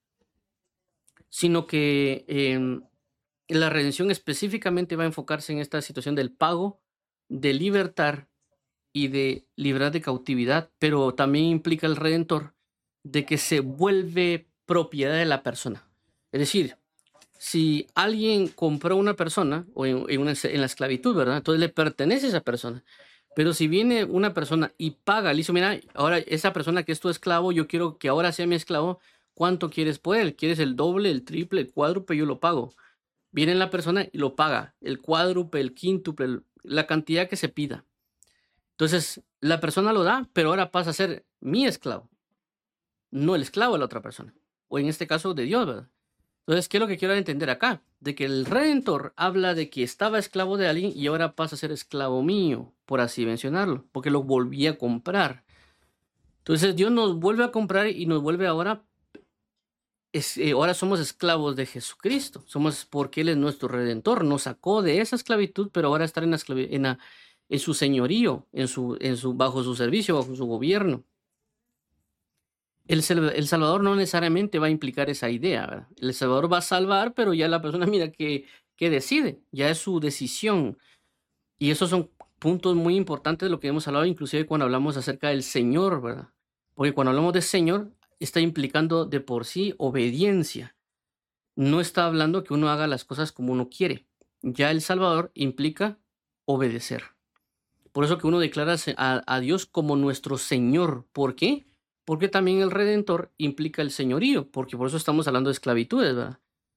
sino que eh, la redención específicamente va a enfocarse en esta situación del pago, de libertar y de librar de cautividad, pero también implica el Redentor de que se vuelve propiedad de la persona. Es decir, si alguien compró una persona o en, en, una, en la esclavitud, ¿verdad? Entonces le pertenece a esa persona. Pero si viene una persona y paga, le dice, mira, ahora esa persona que es tu esclavo, yo quiero que ahora sea mi esclavo, ¿cuánto quieres por él? ¿Quieres el doble, el triple, el cuádruple? Yo lo pago. Viene la persona y lo paga, el cuádruple, el quíntuple, el- la cantidad que se pida. Entonces, la persona lo da, pero ahora pasa a ser mi esclavo, no el esclavo de la otra persona. O en este caso de Dios, ¿verdad? Entonces, ¿qué es lo que quiero entender acá? De que el Redentor habla de que estaba esclavo de alguien y ahora pasa a ser esclavo mío, por así mencionarlo, porque lo volví a comprar. Entonces, Dios nos vuelve a comprar y nos vuelve ahora, es, eh, ahora somos esclavos de Jesucristo. Somos porque Él es nuestro Redentor. Nos sacó de esa esclavitud, pero ahora estar en, la esclavi- en, la- en su señorío, en su, en su, bajo su servicio, bajo su gobierno. El, sal- el Salvador no necesariamente va a implicar esa idea, ¿verdad? El Salvador va a salvar, pero ya la persona mira que, que decide, ya es su decisión. Y esos son puntos muy importantes de lo que hemos hablado, inclusive cuando hablamos acerca del Señor, ¿verdad? Porque cuando hablamos de Señor, está implicando de por sí obediencia. No está hablando que uno haga las cosas como uno quiere. Ya el Salvador implica obedecer. Por eso que uno declara se- a, a Dios como nuestro Señor. ¿Por qué? Porque también el Redentor implica el señorío, porque por eso estamos hablando de esclavitudes, ¿verdad?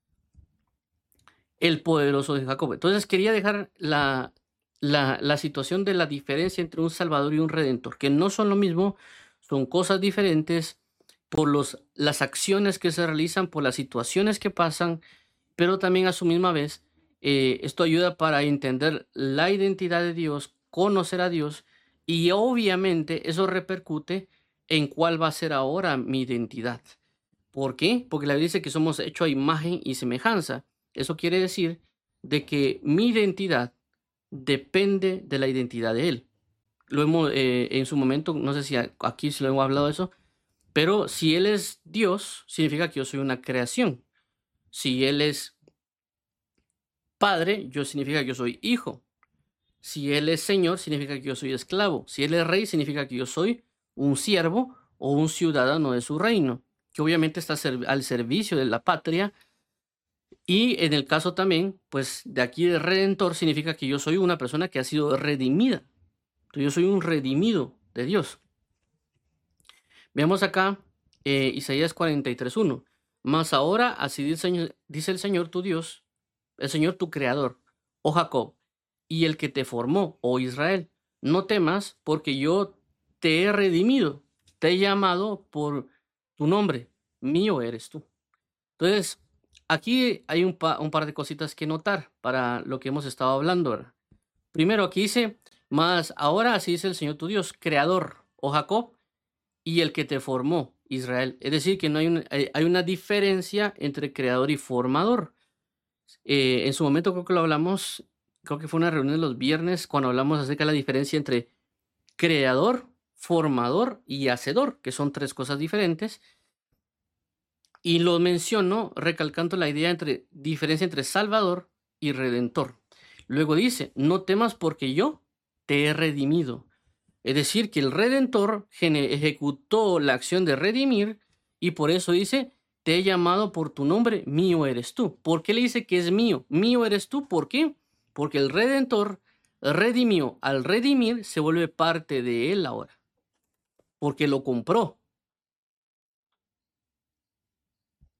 El poderoso de Jacob. Entonces quería dejar la, la, la situación de la diferencia entre un Salvador y un Redentor, que no son lo mismo, son cosas diferentes por los, las acciones que se realizan, por las situaciones que pasan, pero también a su misma vez, eh, esto ayuda para entender la identidad de Dios, conocer a Dios, y obviamente eso repercute en cuál va a ser ahora mi identidad. ¿Por qué? Porque la Biblia dice que somos hechos a imagen y semejanza. Eso quiere decir de que mi identidad depende de la identidad de Él. Lo hemos, eh, en su momento, no sé si a- aquí se lo hemos hablado de eso, pero si Él es Dios, significa que yo soy una creación. Si Él es Padre, yo significa que yo soy hijo. Si Él es Señor, significa que yo soy esclavo. Si Él es Rey, significa que yo soy un siervo o un ciudadano de su reino, que obviamente está serv- al servicio de la patria. Y en el caso también, pues de aquí de redentor, significa que yo soy una persona que ha sido redimida. Entonces, yo soy un redimido de Dios. Veamos acá eh, Isaías cuarenta y tres uno. Mas ahora, así dice el, Señor, dice el Señor tu Dios, el Señor tu creador, oh Jacob, y el que te formó, oh Israel. No temas, porque yo te he redimido, te he llamado por tu nombre, mío eres tú. Entonces, aquí hay un, pa- un par de cositas que notar para lo que hemos estado hablando, ¿verdad? Primero, aquí dice, mas ahora así dice el Señor tu Dios, creador, oh Jacob, y el que te formó, Israel. Es decir, que no hay, un- hay hay una diferencia entre creador y formador. Eh, en su momento creo que lo hablamos, creo que fue una reunión de los viernes cuando hablamos acerca de la diferencia entre creador, formador y hacedor, que son tres cosas diferentes. Y lo menciono recalcando la idea entre diferencia entre salvador y redentor. Luego dice, no temas porque yo te he redimido. Es decir, que el redentor gene- ejecutó la acción de redimir y por eso dice, te he llamado por tu nombre, mío eres tú. ¿Por qué le dice que es mío? Mío eres tú, ¿por qué? Porque el redentor redimió. Al redimir se vuelve parte de él ahora, porque lo compró.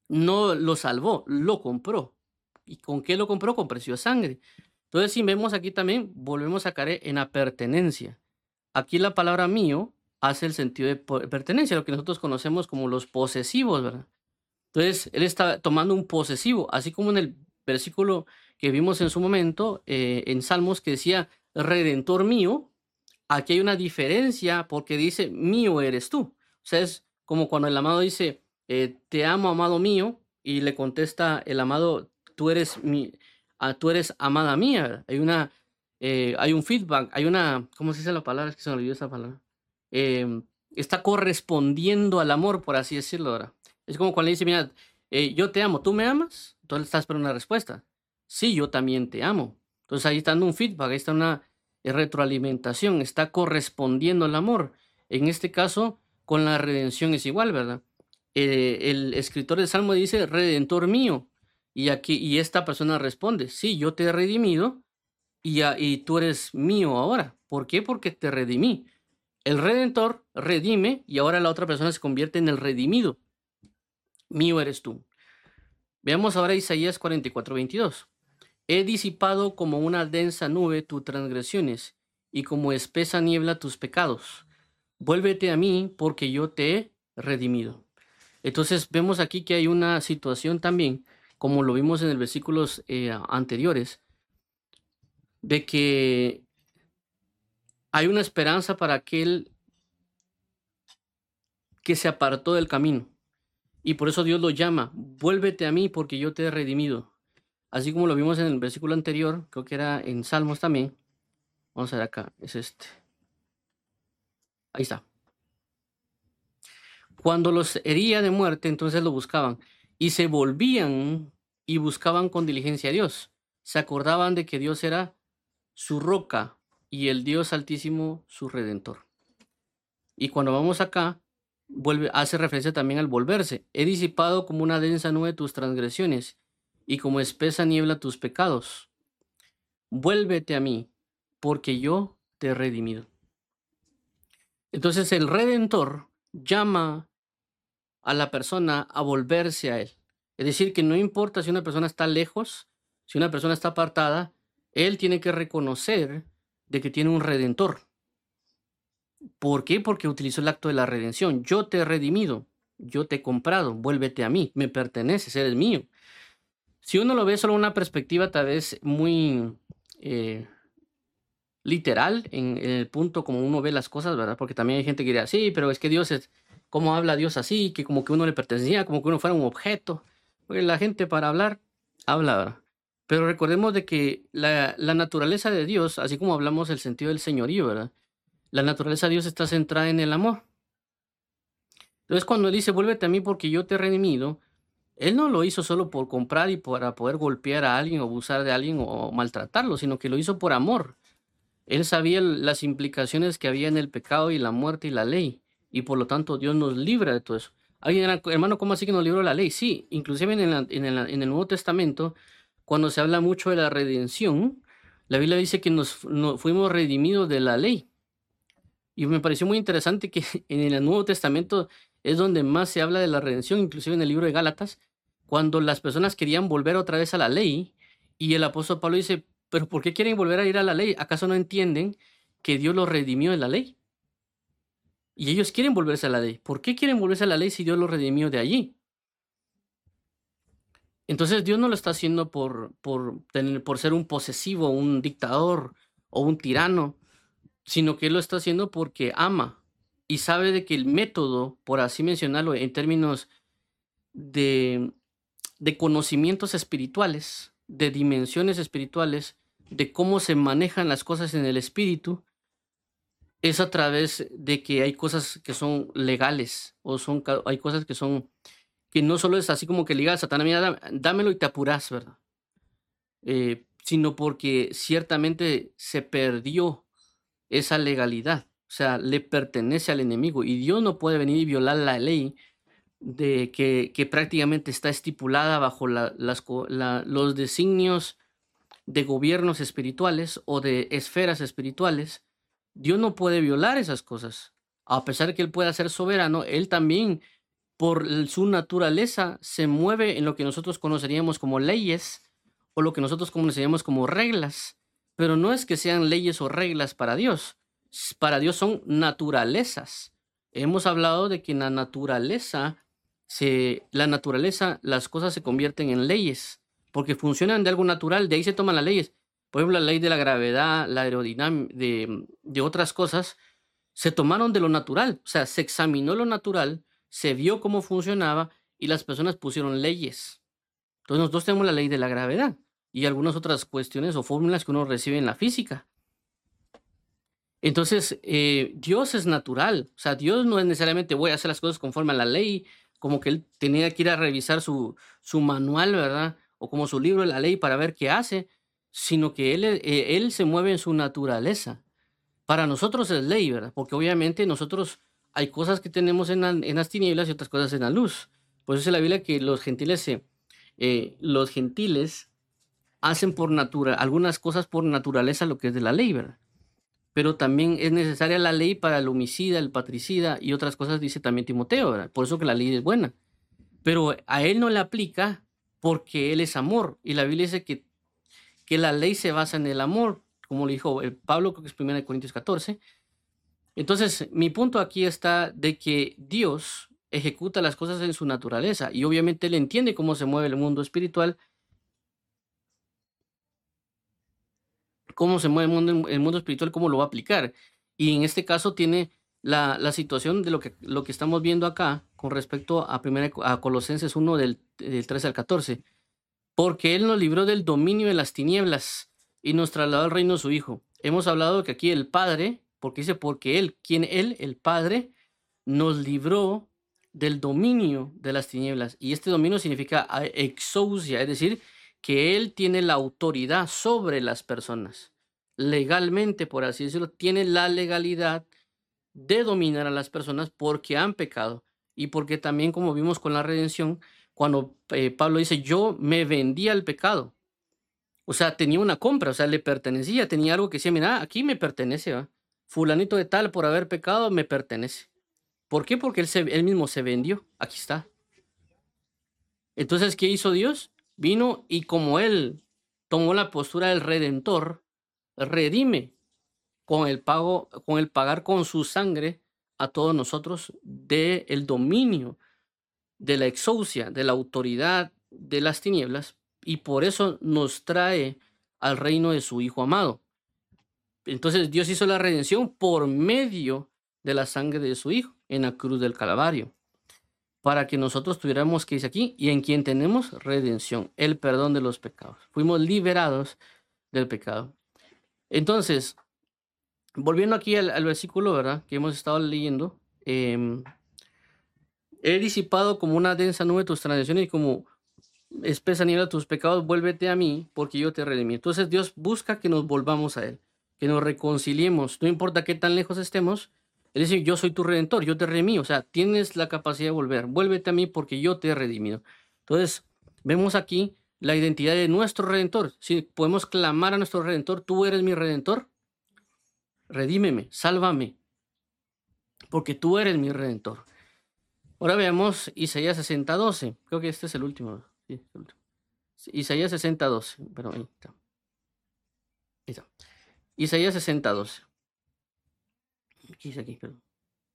no lo salvó, lo compró. ¿Y con qué lo compró? Con preciosa sangre. Entonces, si vemos aquí también, volvemos a caer en la pertenencia. Aquí la palabra mío hace el sentido de po- pertenencia, lo que nosotros conocemos como los posesivos, ¿verdad? Entonces, él está tomando un posesivo, así como en el versículo que vimos en su momento, eh, en Salmos, que decía, Redentor mío. Aquí hay una diferencia porque dice, mío eres tú. O sea, es como cuando el amado dice, eh, te amo, amado mío, y le contesta el amado, tú eres mi, ah, tú eres amada mía, ¿verdad? Hay una, eh, hay un feedback, hay una, ¿cómo se dice la palabra? Es que se me olvidó esa palabra. Em, está correspondiendo al amor, por así decirlo, ¿verdad? Es como cuando le dice, mira, eh, yo te amo, ¿tú me amas? Entonces estás esperando una respuesta. Sí, yo también te amo. Entonces ahí está dando un feedback, ahí está una es retroalimentación, está correspondiendo al amor. En este caso, con la redención es igual, ¿verdad? Eh, el escritor del Salmo dice, Redentor mío. Y aquí, y esta persona responde, sí, yo te he redimido y, a- y tú eres mío ahora. ¿Por qué? Porque te redimí. El Redentor redime y ahora la otra persona se convierte en el redimido. Mío eres tú. Veamos ahora Isaías cuarenta y cuatro, veintidós. He disipado como una densa nube tus transgresiones y como espesa niebla tus pecados. Vuélvete a mí porque yo te he redimido. Entonces vemos aquí que hay una situación también, como lo vimos en los versículos eh, anteriores, de que hay una esperanza para aquel que se apartó del camino. Y por eso Dios lo llama, vuélvete a mí porque yo te he redimido. Así como lo vimos en el versículo anterior, creo que era en Salmos también. Vamos a ver acá, es este. Ahí está. Cuando los hería de muerte, entonces lo buscaban y se volvían y buscaban con diligencia a Dios. Se acordaban de que Dios era su roca y el Dios altísimo su redentor. Y cuando vamos acá, vuelve, hace referencia también al volverse. He disipado como una densa nube tus transgresiones y como espesa niebla tus pecados. Vuélvete a mí, porque yo te he redimido. Entonces el redentor llama a la persona a volverse a él. Es decir, que no importa si una persona está lejos, si una persona está apartada, él tiene que reconocer de que tiene un redentor. ¿Por qué? Porque utilizó el acto de la redención. Yo te he redimido, yo te he comprado, vuélvete a mí, me perteneces, eres mío. Si uno lo ve solo una perspectiva tal vez muy eh, literal, en, en el punto como uno ve las cosas, ¿verdad? Porque también hay gente que dirá, sí, pero es que Dios es, ¿cómo habla Dios así? Que como que uno le pertenecía, como que uno fuera un objeto. Porque la gente para hablar, habla, ¿verdad? Pero recordemos de que la, la naturaleza de Dios, así como hablamos el sentido del señorío, ¿verdad? La naturaleza de Dios está centrada en el amor. Entonces cuando Él dice, vuélvete a mí porque yo te he redimido, Él no lo hizo solo por comprar y para poder golpear a alguien o abusar de alguien o maltratarlo, sino que lo hizo por amor. Él sabía las implicaciones que había en el pecado y la muerte y la ley, y por lo tanto Dios nos libra de todo eso. Alguien dirá, hermano, ¿cómo así que nos libró la ley? Sí, inclusive en el, en el- en el Nuevo Testamento, cuando se habla mucho de la redención, la Biblia dice que nos, no- fuimos redimidos de la ley. Y me pareció muy interesante que en el Nuevo Testamento es donde más se habla de la redención, inclusive en el libro de Gálatas, cuando las personas querían volver otra vez a la ley, y el apóstol Pablo dice, pero ¿por qué quieren volver a ir a la ley? ¿Acaso no entienden que Dios los redimió de la ley? Y ellos quieren volverse a la ley. ¿Por qué quieren volverse a la ley si Dios los redimió de allí? Entonces Dios no lo está haciendo por, por, tener, por ser un posesivo, un dictador o un tirano, sino que Él lo está haciendo porque ama y sabe de que el método, por así mencionarlo, en términos de, de conocimientos espirituales, de dimensiones espirituales, de cómo se manejan las cosas en el espíritu, es a través de que hay cosas que son legales o son ca- hay cosas que son que no solo es así como que le diga a Satanás, mira, dá- dámelo y te apuras, ¿verdad? Eh, sino porque ciertamente se perdió esa legalidad, o sea, le pertenece al enemigo y Dios no puede venir y violar la ley de que, que prácticamente está estipulada bajo la- las, co- la- los designios de gobiernos espirituales o de esferas espirituales. Dios no puede violar esas cosas. A pesar de que Él pueda ser soberano, Él también por l- su naturaleza, se mueve en lo que nosotros conoceríamos como leyes o lo que nosotros conoceríamos como reglas. Pero no es que sean leyes o reglas para Dios. S- Para Dios son naturalezas. Hemos hablado de que en la naturaleza, se, la naturaleza, las cosas se convierten en leyes porque funcionan de algo natural, de ahí se toman las leyes. Por ejemplo, la ley de la gravedad, la aerodinámica, de, de otras cosas, se tomaron de lo natural. O sea, se examinó lo natural, se vio cómo funcionaba y las personas pusieron leyes. Entonces nosotros tenemos la ley de la gravedad y algunas otras cuestiones o fórmulas que uno recibe en la física. Entonces, eh, Dios es natural. O sea, Dios no es necesariamente voy a hacer las cosas conforme a la ley, como que él tenía que ir a revisar su, su manual, ¿verdad? O como su libro de la ley para ver qué hace, sino que él, eh, él se mueve en su naturaleza. Para nosotros es ley, ¿verdad? Porque obviamente nosotros hay cosas que tenemos en, la- en las tinieblas y otras cosas en la luz. Por eso dice la Biblia que los gentiles se, eh, los gentiles hacen por natura, algunas cosas por naturaleza lo que es de la ley, ¿verdad? Pero también es necesaria la ley para el homicida, el patricida y otras cosas, dice también Timoteo, ¿verdad? Por eso que la ley es buena. Pero a él no le aplica porque él es amor. Y la Biblia dice que, que la ley se basa en el amor, como le dijo eh, Pablo, creo que es primera de Corintios catorce. Entonces, mi punto aquí está de que Dios ejecuta las cosas en su naturaleza y obviamente él entiende cómo se mueve el mundo espiritual, cómo se mueve el mundo, el mundo espiritual, cómo lo va a aplicar. Y en este caso tiene la, la situación de lo que, lo que estamos viendo acá con respecto a, primera, a Colosenses uno del, del trece al catorce. Porque Él nos libró del dominio de las tinieblas y nos trasladó al reino de su Hijo. Hemos hablado que aquí el Padre, porque dice, porque Él, quien Él, el Padre, nos libró del dominio de las tinieblas. Y este dominio significa a- exousia, es decir, que Él tiene la autoridad sobre las personas. Legalmente, por así decirlo, tiene la legalidad de dominar a las personas porque han pecado. Y porque también, como vimos con la redención, cuando eh, Pablo dice, yo me vendí al pecado. O sea, tenía una compra, o sea, le pertenecía, tenía algo que decía, mira, aquí me pertenece, ¿va? Fulanito de tal por haber pecado me pertenece. ¿Por qué? Porque él, se, él mismo se vendió. Aquí está. Entonces, ¿qué hizo Dios? Vino y como él tomó la postura del redentor, redime con el pago, con el pagar con su sangre a todos nosotros del dominio, de la exousia, de la autoridad de las tinieblas, y por eso nos trae al reino de su Hijo amado. Entonces Dios hizo la redención por medio de la sangre de su Hijo en la cruz del Calvario, para que nosotros tuviéramos, que dice aquí, y en quien tenemos redención, el perdón de los pecados. Fuimos liberados del pecado. Entonces, volviendo aquí al, al versículo, ¿verdad? Que hemos estado leyendo, eh, he disipado como una densa nube tus transgresiones y como espesa niebla tus pecados, vuélvete a mí, porque yo te redimí. Entonces Dios busca que nos volvamos a Él, que nos reconciliemos, no importa qué tan lejos estemos. Él dice, yo soy tu redentor, yo te redimí, o sea, tienes la capacidad de volver, vuélvete a mí porque yo te he redimido. Entonces, vemos aquí la identidad de nuestro redentor. Si podemos clamar a nuestro redentor, tú eres mi redentor, redímeme, sálvame, porque tú eres mi redentor. Ahora veamos Isaías sesenta doce. Creo que este es el último. Sí, el último. Isaías sesenta doce. Pero ahí está. Ahí está. Isaías sesenta doce. ¿Qué dice aquí? Perdón.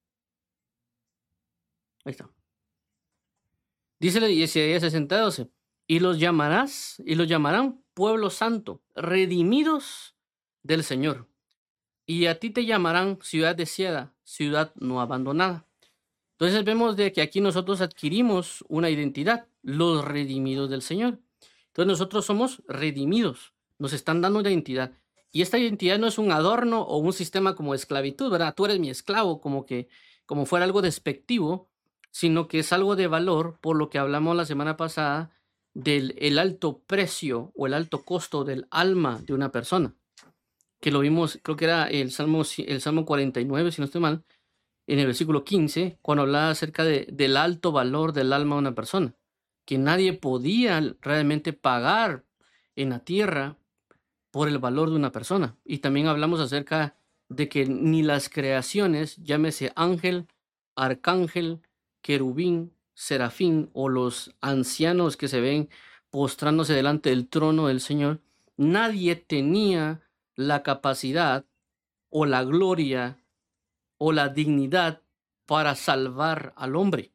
Ahí está. Dice Isaías sesenta doce. Y los llamarás, y los llamarán pueblo santo, redimidos del Señor. Y a ti te llamarán ciudad deseada, ciudad no abandonada. Entonces vemos de que aquí nosotros adquirimos una identidad, los redimidos del Señor. Entonces nosotros somos redimidos, nos están dando una identidad. Y esta identidad no es un adorno o un sistema como esclavitud, ¿verdad? Tú eres mi esclavo, como que como fuera algo despectivo, sino que es algo de valor, por lo que hablamos la semana pasada del el alto precio o el alto costo del alma de una persona, que lo vimos, creo que era el Salmo, el Salmo cuarenta y nueve, si no estoy mal, en el versículo quince, cuando hablaba acerca de, del alto valor del alma de una persona, que nadie podía realmente pagar en la tierra por el valor de una persona. Y también hablamos acerca de que ni las creaciones, llámese ángel, arcángel, querubín, serafín o los ancianos que se ven postrándose delante del trono del Señor, nadie tenía la capacidad o la gloria o la dignidad para salvar al hombre,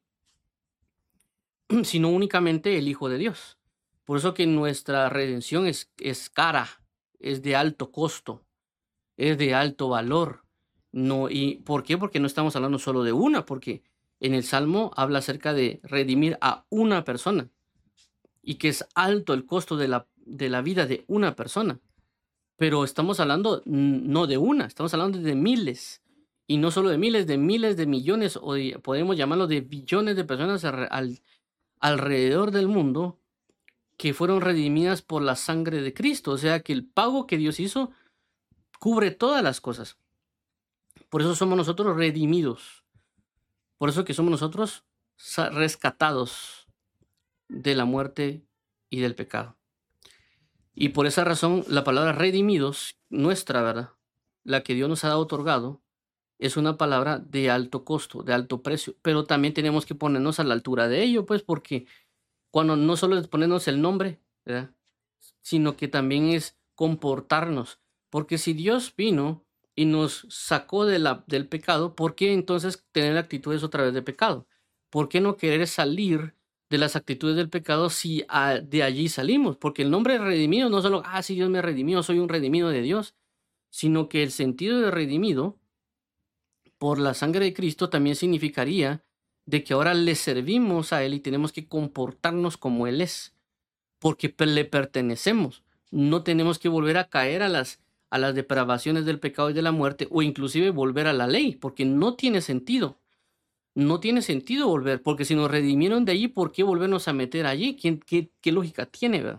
sino únicamente el Hijo de Dios. Por eso que nuestra redención es, es cara, es de alto costo, es de alto valor. No, ¿y por qué? Porque no estamos hablando solo de una, porque en el Salmo habla acerca de redimir a una persona y que es alto el costo de la, de la vida de una persona. Pero estamos hablando no de una, estamos hablando de miles. Y no solo de miles, de miles de millones, o de, podemos llamarlo de billones de personas al, al, alrededor del mundo que fueron redimidas por la sangre de Cristo. O sea que el pago que Dios hizo cubre todas las cosas. Por eso somos nosotros redimidos. Por eso que somos nosotros rescatados de la muerte y del pecado. Y por esa razón, la palabra redimidos, nuestra, ¿verdad? La que Dios nos ha otorgado, es una palabra de alto costo, de alto precio. Pero también tenemos que ponernos a la altura de ello, pues, porque cuando no solo es ponernos el nombre, ¿verdad? Sino que también es comportarnos. Porque si Dios vino y nos sacó de la, del pecado, ¿por qué entonces tener actitudes otra vez de pecado? ¿Por qué no querer salir de las actitudes del pecado si a, de allí salimos? Porque el nombre redimido no solo, ah, sí, Dios me redimió, soy un redimido de Dios, sino que el sentido de redimido por la sangre de Cristo también significaría de que ahora le servimos a Él y tenemos que comportarnos como Él es, porque le pertenecemos. No tenemos que volver a caer a las, a las depravaciones del pecado y de la muerte, o inclusive volver a la ley, porque no tiene sentido. No tiene sentido volver, porque si nos redimieron de allí, ¿por qué volvernos a meter allí? ¿Qué, qué, qué lógica tiene, verdad?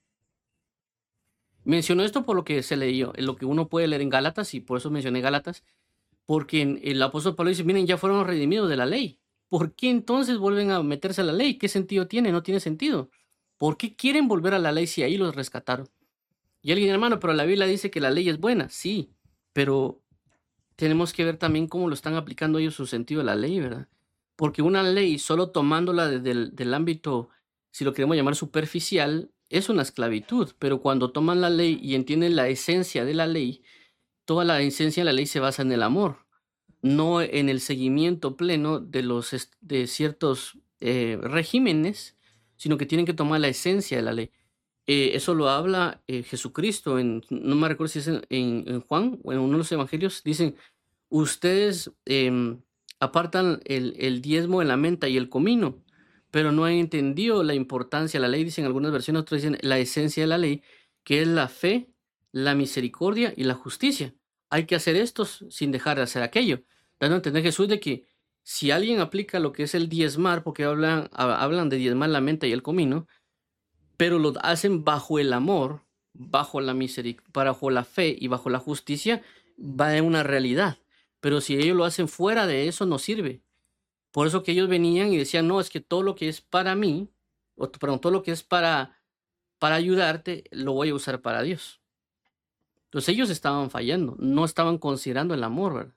Menciono esto por lo que se leyó, en lo que uno puede leer en Gálatas, y por eso mencioné Gálatas, porque en, el apóstol Pablo dice, miren, ya fueron redimidos de la ley. ¿Por qué entonces vuelven a meterse a la ley? ¿Qué sentido tiene? No tiene sentido. ¿Por qué quieren volver a la ley si ahí los rescataron? Y alguien, hermano, pero la Biblia dice que la ley es buena. Sí, pero tenemos que ver también cómo lo están aplicando ellos su sentido de la ley, ¿verdad? Porque una ley, solo tomándola desde el del ámbito, si lo queremos llamar superficial, es una esclavitud. Pero cuando toman la ley y entienden la esencia de la ley, toda la esencia de la ley se basa en el amor, no en el seguimiento pleno de, los, de ciertos eh, regímenes, sino que tienen que tomar la esencia de la ley. Eh, eso lo habla eh, Jesucristo, en, no me recuerdo si es en, en, en Juan o en uno de los evangelios, dicen, ustedes eh, apartan el, el diezmo de la menta y el comino, pero no han entendido la importancia de la ley, dicen algunas versiones, otras dicen la esencia de la ley, que es la fe, la misericordia y la justicia. Hay que hacer esto sin dejar de hacer aquello, dando a entender Jesús de que si alguien aplica lo que es el diezmar, porque hablan, hablan de diezmar la menta y el comino, pero lo hacen bajo el amor, bajo la misericordia, bajo la fe y bajo la justicia, va en una realidad. Pero si ellos lo hacen fuera de eso, no sirve. Por eso que ellos venían y decían, no, es que todo lo que es para mí, o perdón, todo lo que es para, para ayudarte, lo voy a usar para Dios. Entonces ellos estaban fallando, no estaban considerando el amor, ¿verdad?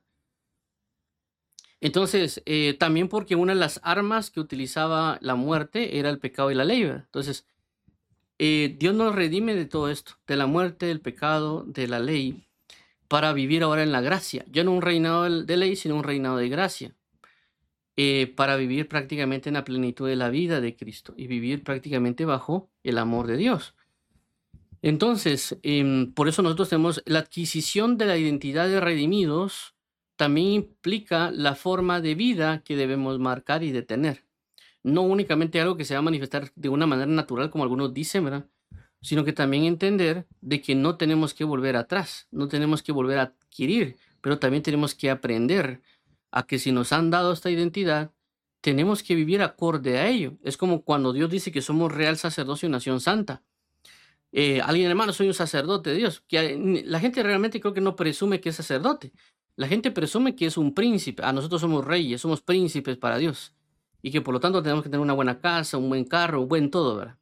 Entonces, eh, también porque una de las armas que utilizaba la muerte era el pecado y la ley, ¿verdad? Entonces, eh, Dios nos redime de todo esto, de la muerte, del pecado, de la ley, para vivir ahora en la gracia. Ya no un reinado de ley, sino un reinado de gracia. Eh, para vivir prácticamente en la plenitud de la vida de Cristo y vivir prácticamente bajo el amor de Dios. Entonces, eh, por eso nosotros tenemos la adquisición de la identidad de redimidos, también implica la forma de vida que debemos marcar y detener. No únicamente algo que se va a manifestar de una manera natural, como algunos dicen, ¿verdad? Sino que también entender de que no tenemos que volver atrás, no tenemos que volver a adquirir, pero también tenemos que aprender a que si nos han dado esta identidad, tenemos que vivir acorde a ello. Es como cuando Dios dice que somos real sacerdocio y nación santa. Eh, alguien, hermano, soy un sacerdote de Dios. Que la gente realmente creo que no presume que es sacerdote. La gente presume que es un príncipe. A nosotros somos reyes, somos príncipes para Dios. Y que por lo tanto tenemos que tener una buena casa, un buen carro, un buen todo, ¿verdad?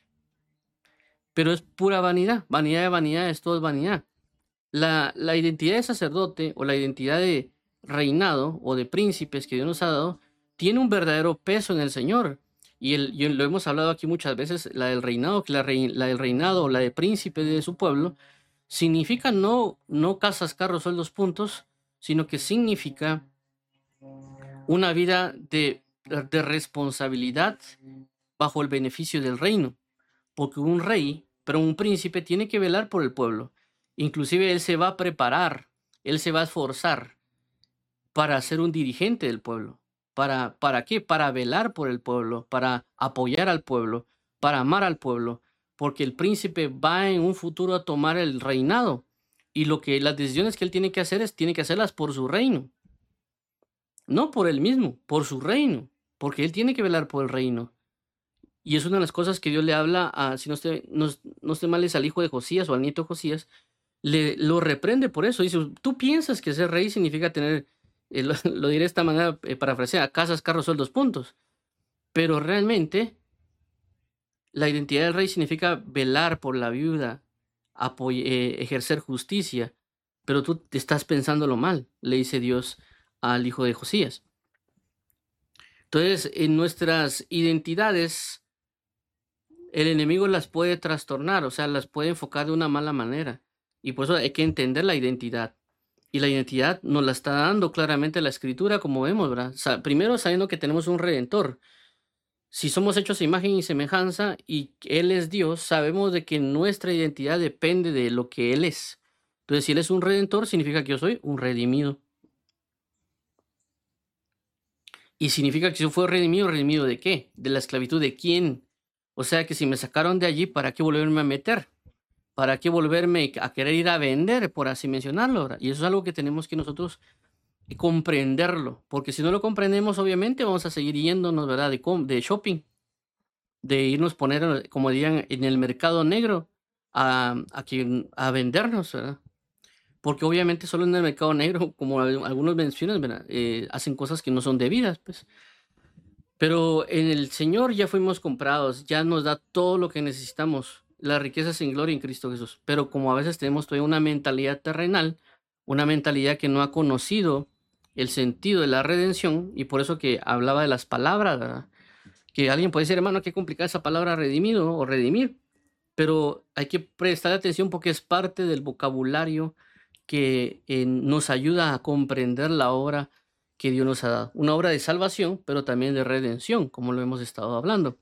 Pero es pura vanidad. Vanidad de vanidades, todo es vanidad. La, la identidad de sacerdote o la identidad de reinado o de príncipes que Dios nos ha dado tiene un verdadero peso en el Señor. Y, el, y lo hemos hablado aquí muchas veces, la del reinado, que la, rei- la del reinado, la de príncipe de su pueblo, significa no, no casas, carros, sueldos, puntos, sino que significa una vida de, de responsabilidad bajo el beneficio del reino. Porque un rey, pero un príncipe, tiene que velar por el pueblo. Inclusive él se va a preparar, él se va a esforzar para ser un dirigente del pueblo. ¿Para, para qué? Para velar por el pueblo, para apoyar al pueblo, para amar al pueblo, porque el príncipe va en un futuro a tomar el reinado y lo que las decisiones que él tiene que hacer es tiene que hacerlas por su reino, no por él mismo, por su reino, porque él tiene que velar por el reino. Y es una de las cosas que Dios le habla a, si no esté, no, no esté mal, es al hijo de Josías o al nieto de Josías, le lo reprende por eso. Dice, tú piensas que ser rey significa tener, eh, lo, lo diré de esta manera, eh, parafraseada, casas, carros, sueldos, puntos. Pero realmente la identidad del rey significa velar por la viuda, apoy- eh, ejercer justicia. Pero tú te estás pensándolo mal, le dice Dios al hijo de Josías. Entonces, en nuestras identidades, el enemigo las puede trastornar, o sea, las puede enfocar de una mala manera. Y por eso hay que entender la identidad. Y la identidad nos la está dando claramente la escritura, como vemos, ¿verdad? Sa- primero sabiendo que tenemos un redentor. Si somos hechos a imagen y semejanza y Él es Dios, sabemos de que nuestra identidad depende de lo que Él es. Entonces, si Él es un redentor, significa que yo soy un redimido. Y significa que si yo fui redimido, ¿redimido de qué? De la esclavitud de quién. O sea que si me sacaron de allí, ¿para qué volverme a meter? ¿Para qué volverme a querer ir a vender, por así mencionarlo? ¿Verdad? Y eso es algo que tenemos que nosotros comprenderlo, porque si no lo comprendemos, obviamente vamos a seguir yéndonos, ¿verdad? De, com- de shopping, de irnos poner, como dirían, en el mercado negro a, a, que- a vendernos, ¿verdad? Porque obviamente solo en el mercado negro, como al- algunos mencionan, ¿verdad? Eh, hacen cosas que no son debidas, pues. Pero en el Señor ya fuimos comprados, ya nos da todo lo que necesitamos, la riqueza sin gloria en Cristo Jesús. Pero como a veces tenemos todavía una mentalidad terrenal, una mentalidad que no ha conocido el sentido de la redención, y por eso que hablaba de las palabras, ¿verdad? Que alguien puede decir, hermano, qué complicada esa palabra redimido o redimir, pero hay que prestar atención porque es parte del vocabulario que eh, nos ayuda a comprender la obra que Dios nos ha dado. Una obra de salvación, pero también de redención, como lo hemos estado hablando.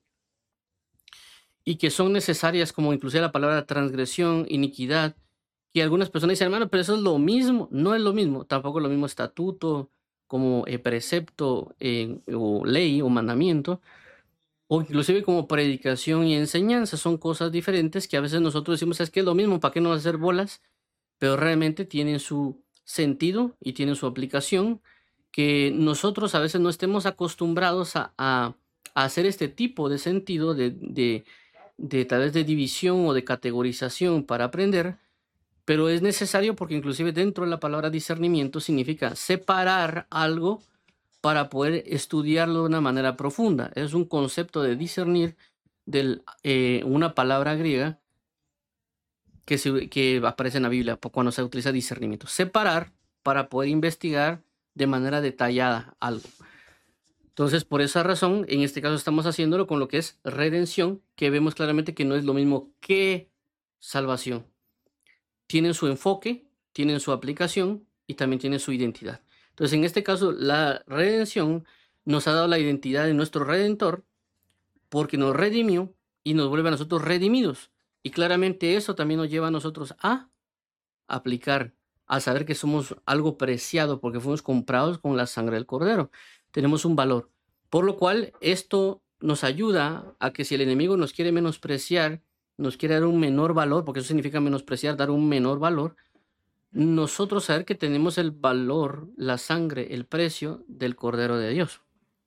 Y que son necesarias, como inclusive la palabra transgresión, iniquidad, que algunas personas dicen, hermano, pero eso es lo mismo. No es lo mismo, tampoco es lo mismo estatuto, como eh, precepto eh, o ley o mandamiento, o inclusive como predicación y enseñanza. Son cosas diferentes que a veces nosotros decimos, es que es lo mismo, ¿para qué no hacer bolas? Pero realmente tienen su sentido y tienen su aplicación, que nosotros a veces no estemos acostumbrados a, a- a hacer este tipo de sentido de, de, de tal vez de división o de categorización para aprender, pero es necesario porque inclusive dentro de la palabra discernimiento significa separar algo para poder estudiarlo de una manera profunda. Es un concepto de discernir de una palabra griega que, se, que aparece en la Biblia cuando se utiliza discernimiento. Separar para poder investigar de manera detallada algo. Entonces, por esa razón, en este caso estamos haciéndolo con lo que es redención, que vemos claramente que no es lo mismo que salvación. Tienen su enfoque, tienen su aplicación y también tienen su identidad. Entonces, en este caso, la redención nos ha dado la identidad de nuestro redentor porque nos redimió y nos vuelve a nosotros redimidos. Y claramente eso también nos lleva a nosotros a aplicar, a saber que somos algo preciado porque fuimos comprados con la sangre del Cordero. Tenemos un valor. Por lo cual, esto nos ayuda a que si el enemigo nos quiere menospreciar, nos quiere dar un menor valor, porque eso significa menospreciar, dar un menor valor, nosotros saber que tenemos el valor, la sangre, el precio del Cordero de Dios.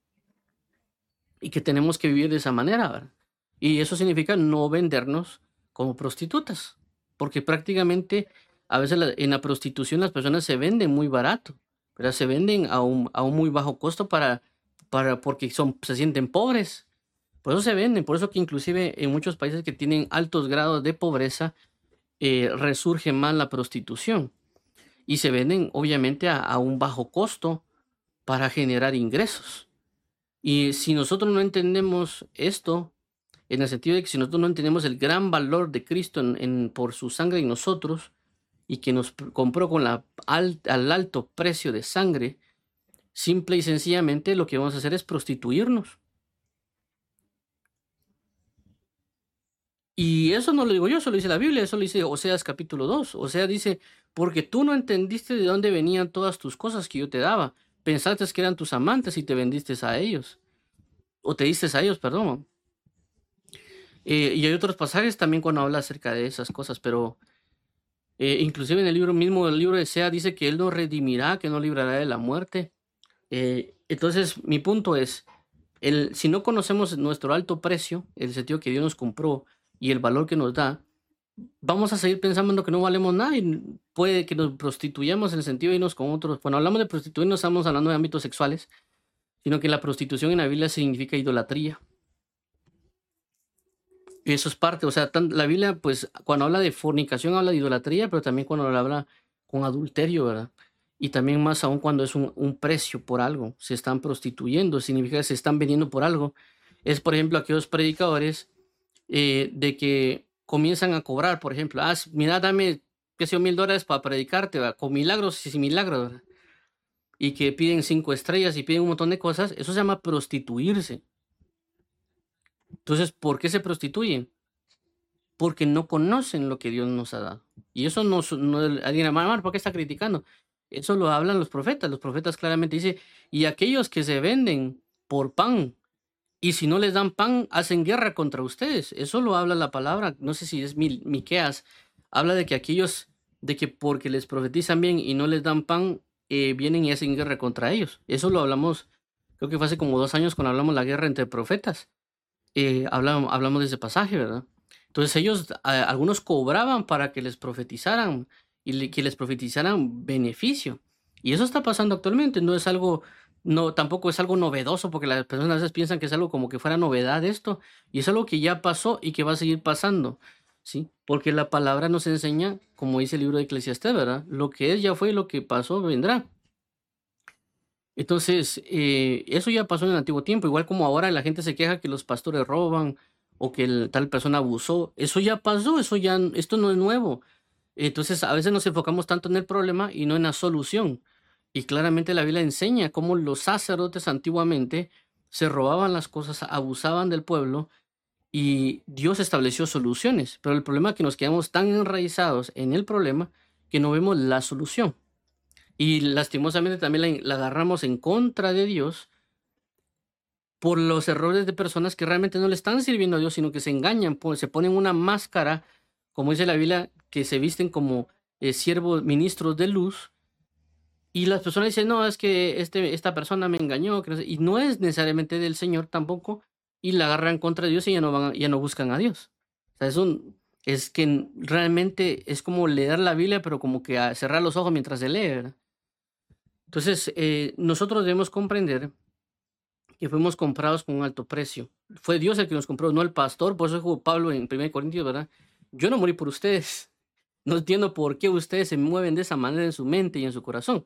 Y que tenemos que vivir de esa manera, ¿verdad? Y eso significa no vendernos como prostitutas, porque prácticamente a veces la- en la prostitución las personas se venden muy barato, pero se venden a un, a un muy bajo costo para, para, porque son, se sienten pobres. Por eso se venden, por eso que inclusive en muchos países que tienen altos grados de pobreza, eh, resurge más la prostitución y se venden obviamente a, a un bajo costo para generar ingresos. Y si nosotros no entendemos esto, en el sentido de que si nosotros no entendemos el gran valor de Cristo en, en- por su sangre en nosotros y que nos pr- compró con la al, al alto precio de sangre, simple y sencillamente lo que vamos a hacer es prostituirnos. Y eso no lo digo yo, eso lo dice la Biblia, eso lo dice Oseas capítulo dos. O sea, dice, porque tú no entendiste de dónde venían todas tus cosas que yo te daba. Pensaste que eran tus amantes y te vendiste a ellos. O te diste a ellos, perdón. Eh, y hay otros pasajes también cuando habla acerca de esas cosas, pero eh, inclusive en el libro mismo, el libro de Sea, dice que Él nos redimirá, que nos librará de la muerte. Eh, entonces, mi punto es, el, si no conocemos nuestro alto precio, el sentido que Dios nos compró y el valor que nos da, vamos a seguir pensando que no valemos nada y puede que nos prostituyamos en el sentido de irnos con otros. Cuando hablamos de prostituir no estamos hablando de ámbitos sexuales, sino que la prostitución en la Biblia significa idolatría. Eso es parte, o sea, tan- la Biblia, pues, cuando habla de fornicación, habla de idolatría, pero también cuando habla con adulterio, ¿verdad? Y también más aún cuando es un, un precio por algo, se están prostituyendo, significa que se están vendiendo por algo. Es, por ejemplo, aquellos predicadores eh, de que comienzan a cobrar, por ejemplo, ah, s- mira, dame, qué sé yo, mil dólares para predicarte, ¿verdad? Con milagros y sin milagros, ¿verdad? Y que piden cinco estrellas y piden un montón de cosas, eso se llama prostituirse. Entonces, ¿por qué se prostituyen? Porque no conocen lo que Dios nos ha dado. Y eso no, su- no alguien, "Amar, ¿por qué está criticando?". Eso lo hablan los profetas. Los profetas claramente dicen, y aquellos que se venden por pan, y si no les dan pan, hacen guerra contra ustedes. Eso lo habla la palabra. No sé si es Mi- Miqueas. Habla de que aquellos, de que porque les profetizan bien y no les dan pan, eh, vienen y hacen guerra contra ellos. Eso lo hablamos, creo que fue hace como dos años cuando hablamos la guerra entre profetas. Eh, hablamos, hablamos de ese pasaje, ¿verdad? Entonces ellos, a- algunos cobraban para que les profetizaran y le- que les profetizaran beneficio. Y eso está pasando actualmente, no es algo, no, tampoco es algo novedoso, porque las personas a veces piensan que es algo como que fuera novedad esto, y es algo que ya pasó y que va a seguir pasando, ¿sí? Porque la palabra nos enseña, como dice el libro de Eclesiastés, ¿verdad? Lo que es ya fue y lo que pasó vendrá. Entonces, eh, eso ya pasó en el antiguo tiempo, igual como ahora la gente se queja que los pastores roban o que el- tal persona abusó, eso ya pasó, eso ya, n- esto no es nuevo. Entonces, a veces nos enfocamos tanto en el problema y no en la solución. Y claramente la Biblia enseña cómo los sacerdotes antiguamente se robaban las cosas, abusaban del pueblo y Dios estableció soluciones. Pero el problema es que nos quedamos tan enraizados en el problema que no vemos la solución. Y lastimosamente también la, la agarramos en contra de Dios por los errores de personas que realmente no le están sirviendo a Dios, sino que se engañan, pues, se ponen una máscara, como dice la Biblia, que se visten como eh, siervos, ministros de luz, y las personas dicen, no, es que este, esta persona me engañó, que no sé", y no es necesariamente del Señor tampoco, y la agarran contra Dios y ya no, van a- ya no buscan a Dios. O sea, es, un, es que n- realmente es como leer la Biblia, pero como que a cerrar los ojos mientras se lee, ¿verdad? Entonces, eh, nosotros debemos comprender que fuimos comprados con un alto precio. Fue Dios el que nos compró, no el pastor. Por eso dijo Pablo en primera Corintios, ¿verdad? Yo no morí por ustedes. No entiendo por qué ustedes se mueven de esa manera en su mente y en su corazón.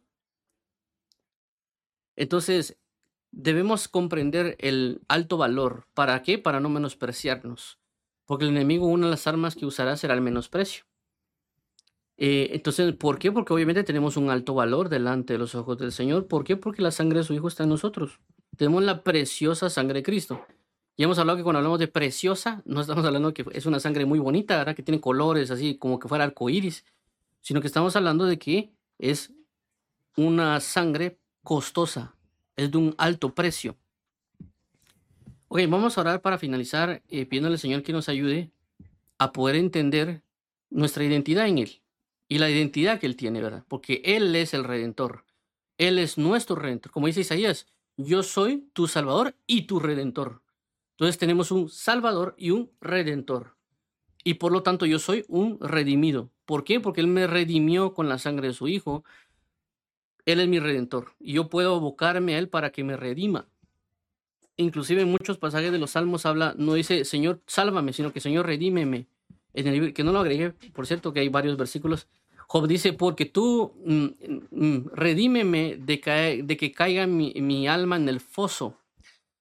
Entonces, debemos comprender el alto valor. ¿Para qué? Para no menospreciarnos. Porque el enemigo, una de las armas que usará será el menosprecio. Eh, entonces, ¿por qué? Porque obviamente tenemos un alto valor delante de los ojos del Señor. ¿Por qué? Porque la sangre de su Hijo está en nosotros. Tenemos la preciosa sangre de Cristo. Ya hemos hablado que cuando hablamos de preciosa, no estamos hablando que es una sangre muy bonita, ¿verdad? Que tiene colores así como que fuera arcoíris, sino que estamos hablando de que es una sangre costosa, es de un alto precio. Ok, vamos a orar para finalizar, eh, pidiéndole al Señor que nos ayude a poder entender nuestra identidad en Él y la identidad que Él tiene, ¿verdad? Porque Él es el Redentor, Él es nuestro Redentor. Como dice Isaías, yo soy tu Salvador y tu Redentor. Entonces tenemos un Salvador y un Redentor. Y por lo tanto yo soy un redimido. ¿Por qué? Porque Él me redimió con la sangre de su Hijo. Él es mi Redentor. Y yo puedo abocarme a Él para que me redima. Inclusive en muchos pasajes de los Salmos habla, no dice Señor, sálvame, sino que Señor, redímeme. En el libro, que no lo agregué, por cierto, que hay varios versículos. Job dice, porque tú mm, mm, redímeme de, cae- de que caiga mi, mi alma en el foso.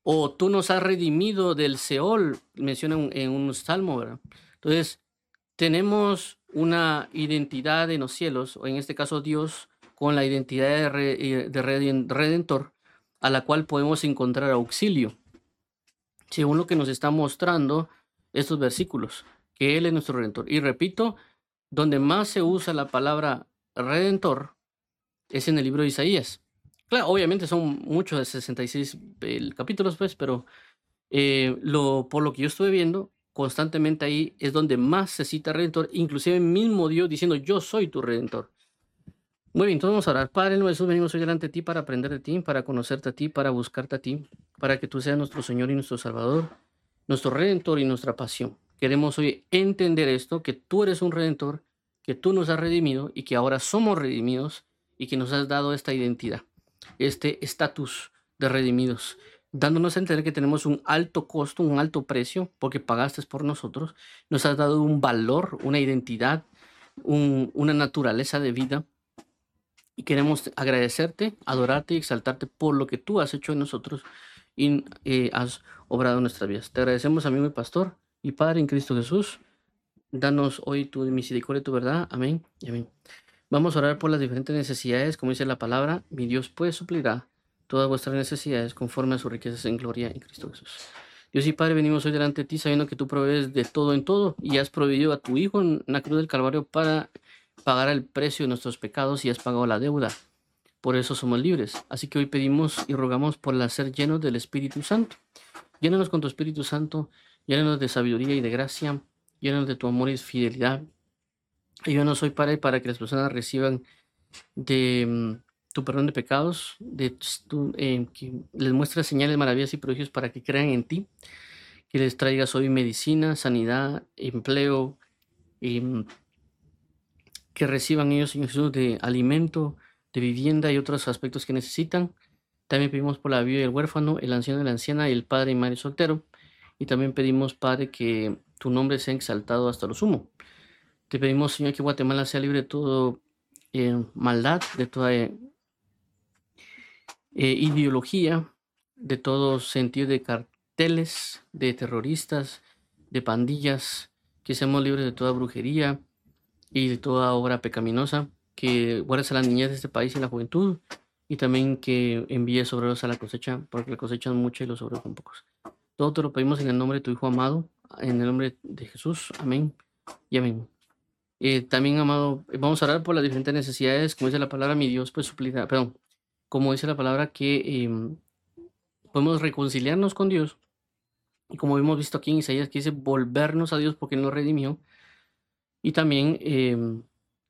O tú nos has redimido del Seol, menciona un- en un salmo, ¿verdad? Entonces, tenemos una identidad en los cielos, o en este caso Dios, con la identidad de, re- eh, de reden- redentor, a la cual podemos encontrar auxilio, según lo que nos está mostrando estos versículos, que Él es nuestro redentor. Y repito, donde más se usa la palabra redentor es en el libro de Isaías. Claro, obviamente son muchos de sesenta y seis eh, capítulos, pues, pero eh, lo, por lo que yo estuve viendo, constantemente ahí es donde más se cita redentor, inclusive el mismo Dios diciendo, yo soy tu redentor. Muy bien, entonces vamos a orar. Padre nuestro, venimos hoy delante de ti para aprender de ti, para conocerte a ti, para buscarte a ti, para que tú seas nuestro Señor y nuestro Salvador, nuestro redentor y nuestra pasión. Queremos hoy entender esto, que tú eres un redentor, que tú nos has redimido y que ahora somos redimidos y que nos has dado esta identidad, este estatus de redimidos, dándonos a entender que tenemos un alto costo, un alto precio, porque pagaste por nosotros, nos has dado un valor, una identidad, un- una naturaleza de vida y queremos agradecerte, adorarte y exaltarte por lo que tú has hecho en nosotros y eh, has obrado en nuestras vidas. Te agradecemos, amigo y pastor y Padre en Cristo Jesús. Danos hoy tu misericordia y tu verdad. Amén y amén. Vamos a orar por las diferentes necesidades, como dice la palabra. Mi Dios pues suplirá todas vuestras necesidades conforme a sus riquezas en gloria en Cristo Jesús. Dios y Padre, venimos hoy delante de ti sabiendo que tú provees de todo en todo y has proveído a tu Hijo en la cruz del Calvario para pagar el precio de nuestros pecados y has pagado la deuda. Por eso somos libres. Así que hoy pedimos y rogamos por la ser llenos del Espíritu Santo. Llénanos con tu Espíritu Santo, llénanos de sabiduría y de gracia, llénanos de tu amor y fidelidad. Ayúdanos hoy, Padre, para que las personas reciban de mm, tu perdón de pecados, de tu, eh, que les muestres señales, maravillas y prodigios para que crean en ti, que les traigas hoy medicina, sanidad, empleo, y mm, que reciban ellos, Señor Jesús, de alimento, de vivienda y otros aspectos que necesitan. También pedimos por la viuda y el huérfano, el anciano y la anciana, y el padre y madre soltero. Y también pedimos, Padre, que tu nombre sea exaltado hasta lo sumo. Te pedimos, Señor, que Guatemala sea libre de toda eh, maldad, de toda eh, eh, ideología, de todo sentido de carteles, de terroristas, de pandillas, que seamos libres de toda brujería y de toda obra pecaminosa, que guardes a las niñas de este país y la juventud, y también que envíes obreros a la cosecha, porque la cosecha es mucha y los obreros son pocos. Todo te lo pedimos en el nombre de tu Hijo amado, en el nombre de Jesús. Amén y amén. Eh, también, amado, eh, vamos a orar por las diferentes necesidades, como dice la palabra, mi Dios, pues suplirá, perdón, como dice la palabra, que em, podemos reconciliarnos con Dios, y como hemos visto aquí en Isaías, que dice volvernos a Dios porque Él nos redimió, y también, em,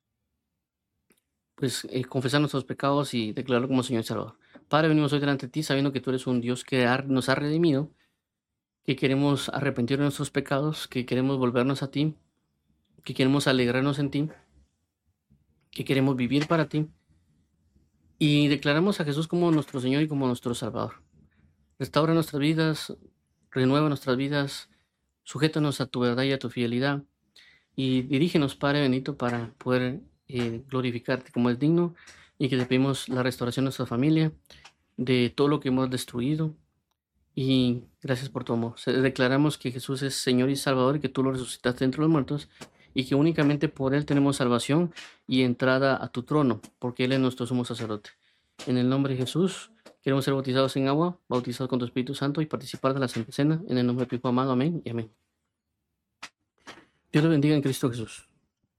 pues, eh, confesar nuestros pecados y declararlo como Señor y Salvador. Padre, venimos hoy delante de ti sabiendo que tú eres un Dios que ha- nos ha redimido, que queremos arrepentir de nuestros pecados, que queremos volvernos a ti, que queremos alegrarnos en ti, que queremos vivir para ti, y declaramos a Jesús como nuestro Señor y como nuestro Salvador. Restaura nuestras vidas, renueva nuestras vidas, sujétanos a tu verdad y a tu fidelidad, y dirígenos, Padre bendito, para poder eh, glorificarte como es digno, y que te pedimos la restauración de nuestra familia, de todo lo que hemos destruido, y gracias por tu amor. Se- Declaramos que Jesús es Señor y Salvador y que tú lo resucitaste entre los muertos, y que únicamente por Él tenemos salvación y entrada a tu trono, porque Él es nuestro sumo sacerdote. En el nombre de Jesús, queremos ser bautizados en agua, bautizados con tu Espíritu Santo y participar de la Santa Cena. En el nombre de tu Hijo amado, amén y amén. Dios te bendiga en Cristo Jesús.